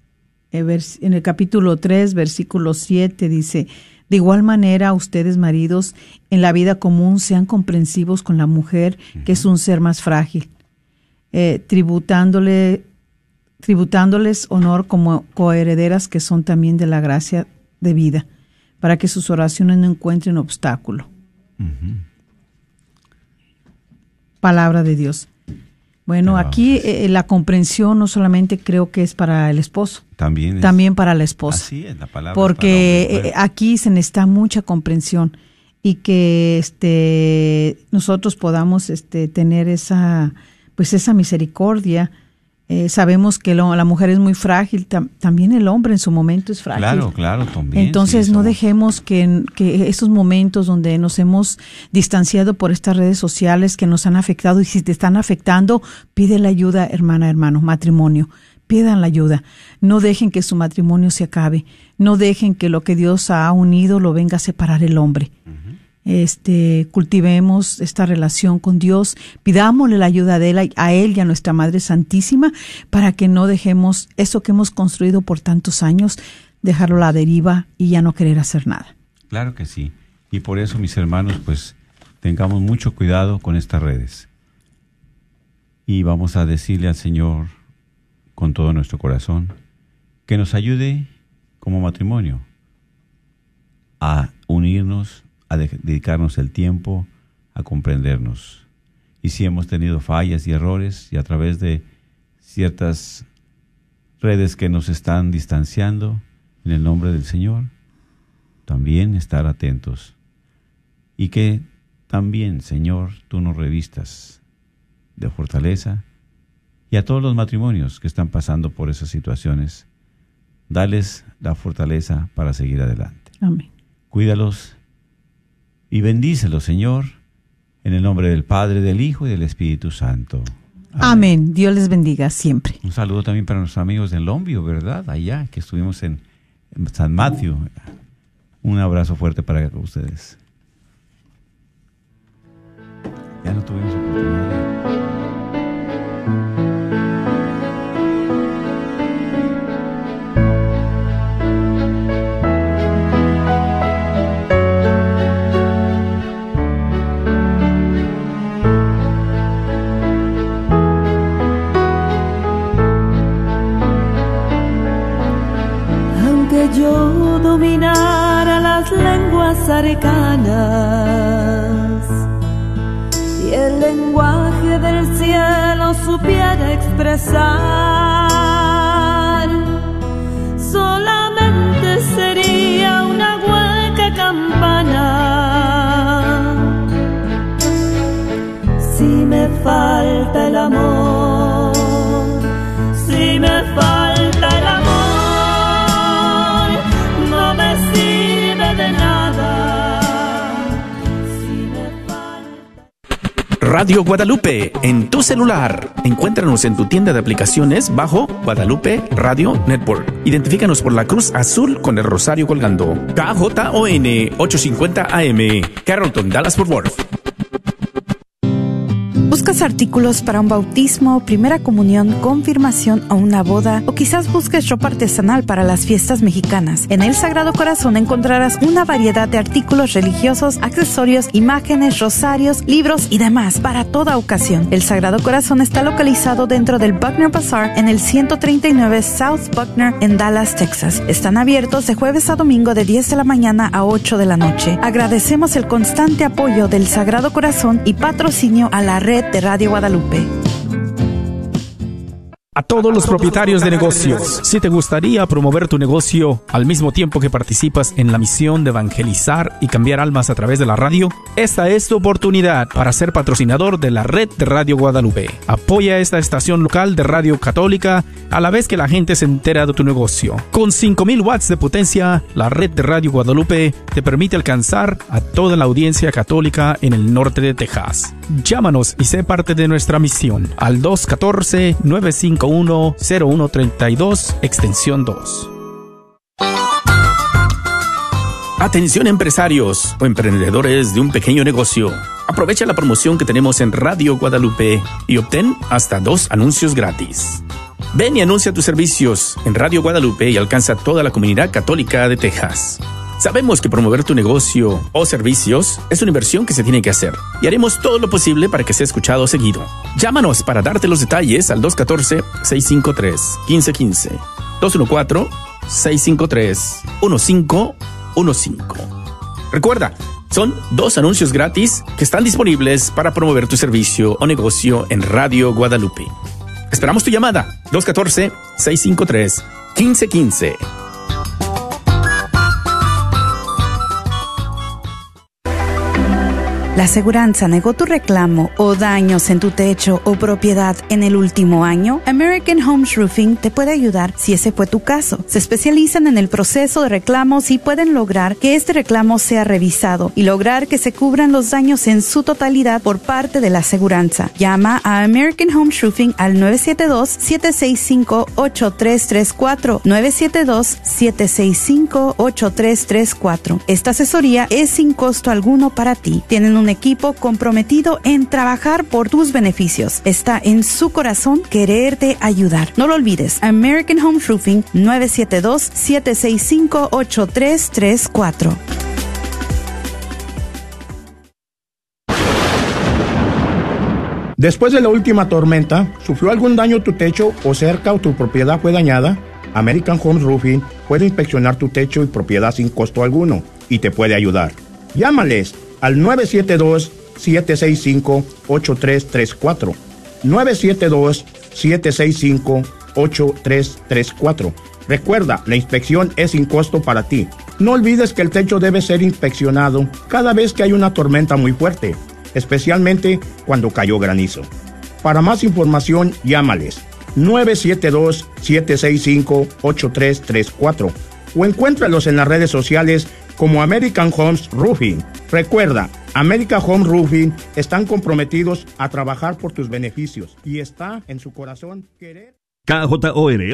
en el capítulo tres, versículo siete, dice: de igual manera, ustedes, maridos, en la vida común sean comprensivos con la mujer, uh-huh. que es un ser más frágil, eh, tributándole, tributándoles honor como coherederas que son también de la gracia de vida, para que sus oraciones no encuentren obstáculo. Uh-huh. Palabra de Dios. Bueno, Pero, aquí eh, la comprensión no solamente creo que es para el esposo, también, es, también para la esposa. Así es, la palabra. Porque para eh, aquí se necesita mucha comprensión y que este nosotros podamos este tener esa pues esa misericordia. Eh, sabemos que lo, la mujer es muy frágil, tam, también el hombre en su momento es frágil. Claro, claro, también. Entonces sí, no somos... dejemos que, que estos momentos donde nos hemos distanciado por estas redes sociales que nos han afectado, y si te están afectando, pide la ayuda, hermana, hermano, matrimonio. Pidan la ayuda. No dejen que su matrimonio se acabe. No dejen que lo que Dios ha unido lo venga a separar el hombre. Uh-huh. Este, cultivemos esta relación con Dios, pidámosle la ayuda de él, a Él y a nuestra Madre Santísima, para que no dejemos eso que hemos construido por tantos años, dejarlo a la deriva y ya no querer hacer nada. Claro que sí. Y por eso, mis hermanos, pues tengamos mucho cuidado con estas redes. Y vamos a decirle al Señor con todo nuestro corazón que nos ayude como matrimonio a unirnos, a dedicarnos el tiempo, a comprendernos. Y si hemos tenido fallas y errores, y a través de ciertas redes que nos están distanciando, en el nombre del Señor, también estar atentos. Y que también, Señor, tú nos revistas de fortaleza, y a todos los matrimonios que están pasando por esas situaciones, dales la fortaleza para seguir adelante. Amén. Cuídalos y bendícelos, Señor, en el nombre del Padre, del Hijo y del Espíritu Santo. Amén. Amén. Dios les bendiga siempre. Un saludo también para nuestros amigos de Lombio, ¿verdad? Allá, que estuvimos en, en San Matthew. Un abrazo fuerte para ustedes. Ya no tuvimos oportunidad. Aunque yo dominara las lenguas arcanas y el lenguaje del cielo supiera expresar, solamente sería una hueca campana. Si me falta el amor, si me falta el amor, no me sirve de nada. Si me falta... Radio Guadalupe en tu celular. Encuéntranos en tu tienda de aplicaciones bajo Guadalupe Radio Network. Identifícanos por la cruz azul con el rosario colgando. K J O N ochocientos cincuenta A M, Carrollton, Dallas, Fort Worth. ¿Buscas artículos para un bautismo, primera comunión, confirmación o una boda? O quizás busques ropa artesanal para las fiestas mexicanas. En el Sagrado Corazón encontrarás una variedad de artículos religiosos, accesorios, imágenes, rosarios, libros y demás para toda ocasión. El Sagrado Corazón está localizado dentro del Buckner Bazaar en el ciento treinta y nueve South Buckner en Dallas, Texas. Están abiertos de jueves a domingo de diez de la mañana a ocho de la noche. Agradecemos el constante apoyo del Sagrado Corazón y patrocinio a la red de Radio Guadalupe. A todos los propietarios de negocios, si te gustaría promover tu negocio al mismo tiempo que participas en la misión de evangelizar y cambiar almas a través de la radio, esta es tu oportunidad para ser patrocinador de la red de Radio Guadalupe. Apoya esta estación local de radio católica a la vez que la gente se entera de tu negocio. Con cinco mil watts de potencia, la red de Radio Guadalupe te permite alcanzar a toda la audiencia católica en el norte de Texas. Llámanos y sé parte de nuestra misión al dos uno cuatro, nueve cinco uno, cero uno tres dos, extensión dos. Atención empresarios o emprendedores de un pequeño negocio. Aprovecha la promoción que tenemos en Radio Guadalupe y obtén hasta dos anuncios gratis. Ven y anuncia tus servicios en Radio Guadalupe y alcanza a toda la comunidad católica de Texas. Sabemos que promover tu negocio o servicios es una inversión que se tiene que hacer y haremos todo lo posible para que sea escuchado seguido. Llámanos para darte los detalles al dos uno cuatro, seis cinco tres, uno cinco uno cinco, dos uno cuatro, seis cinco tres, uno cinco uno cinco. Recuerda, son dos anuncios gratis que están disponibles para promover tu servicio o negocio en Radio Guadalupe. Esperamos tu llamada, dos uno cuatro, seis cinco tres, uno cinco uno cinco. ¿La aseguranza negó tu reclamo o daños en tu techo o propiedad en el último año? American Homes Roofing te puede ayudar si ese fue tu caso. Se especializan en el proceso de reclamos y pueden lograr que este reclamo sea revisado y lograr que se cubran los daños en su totalidad por parte de la aseguranza. Llama a American Homes Roofing al nueve siete dos, siete seis cinco, ocho tres tres cuatro, nueve siete dos, siete seis cinco, ocho tres tres cuatro. Esta asesoría es sin costo alguno para ti. Tienen un equipo comprometido en trabajar por tus beneficios. Está en su corazón quererte ayudar. No lo olvides. American Home Roofing, nueve siete dos, siete seis cinco, ocho tres tres cuatro. Después de la última tormenta, ¿sufrió algún daño tu techo o cerca o tu propiedad fue dañada? American Home Roofing puede inspeccionar tu techo y propiedad sin costo alguno y te puede ayudar. Llámales al nueve siete dos, siete seis cinco, ocho tres tres cuatro. nueve siete dos, siete seis cinco, ocho tres tres cuatro. Recuerda, la inspección es sin costo para ti. No olvides que el techo debe ser inspeccionado cada vez que hay una tormenta muy fuerte, especialmente cuando cayó granizo. Para más información, llámales nueve siete dos, siete seis cinco, ocho tres tres cuatro o encuéntralos en las redes sociales como American Homes Roofing. Recuerda, American Home Roofing están comprometidos a trabajar por tus beneficios y está en su corazón querer. K J O R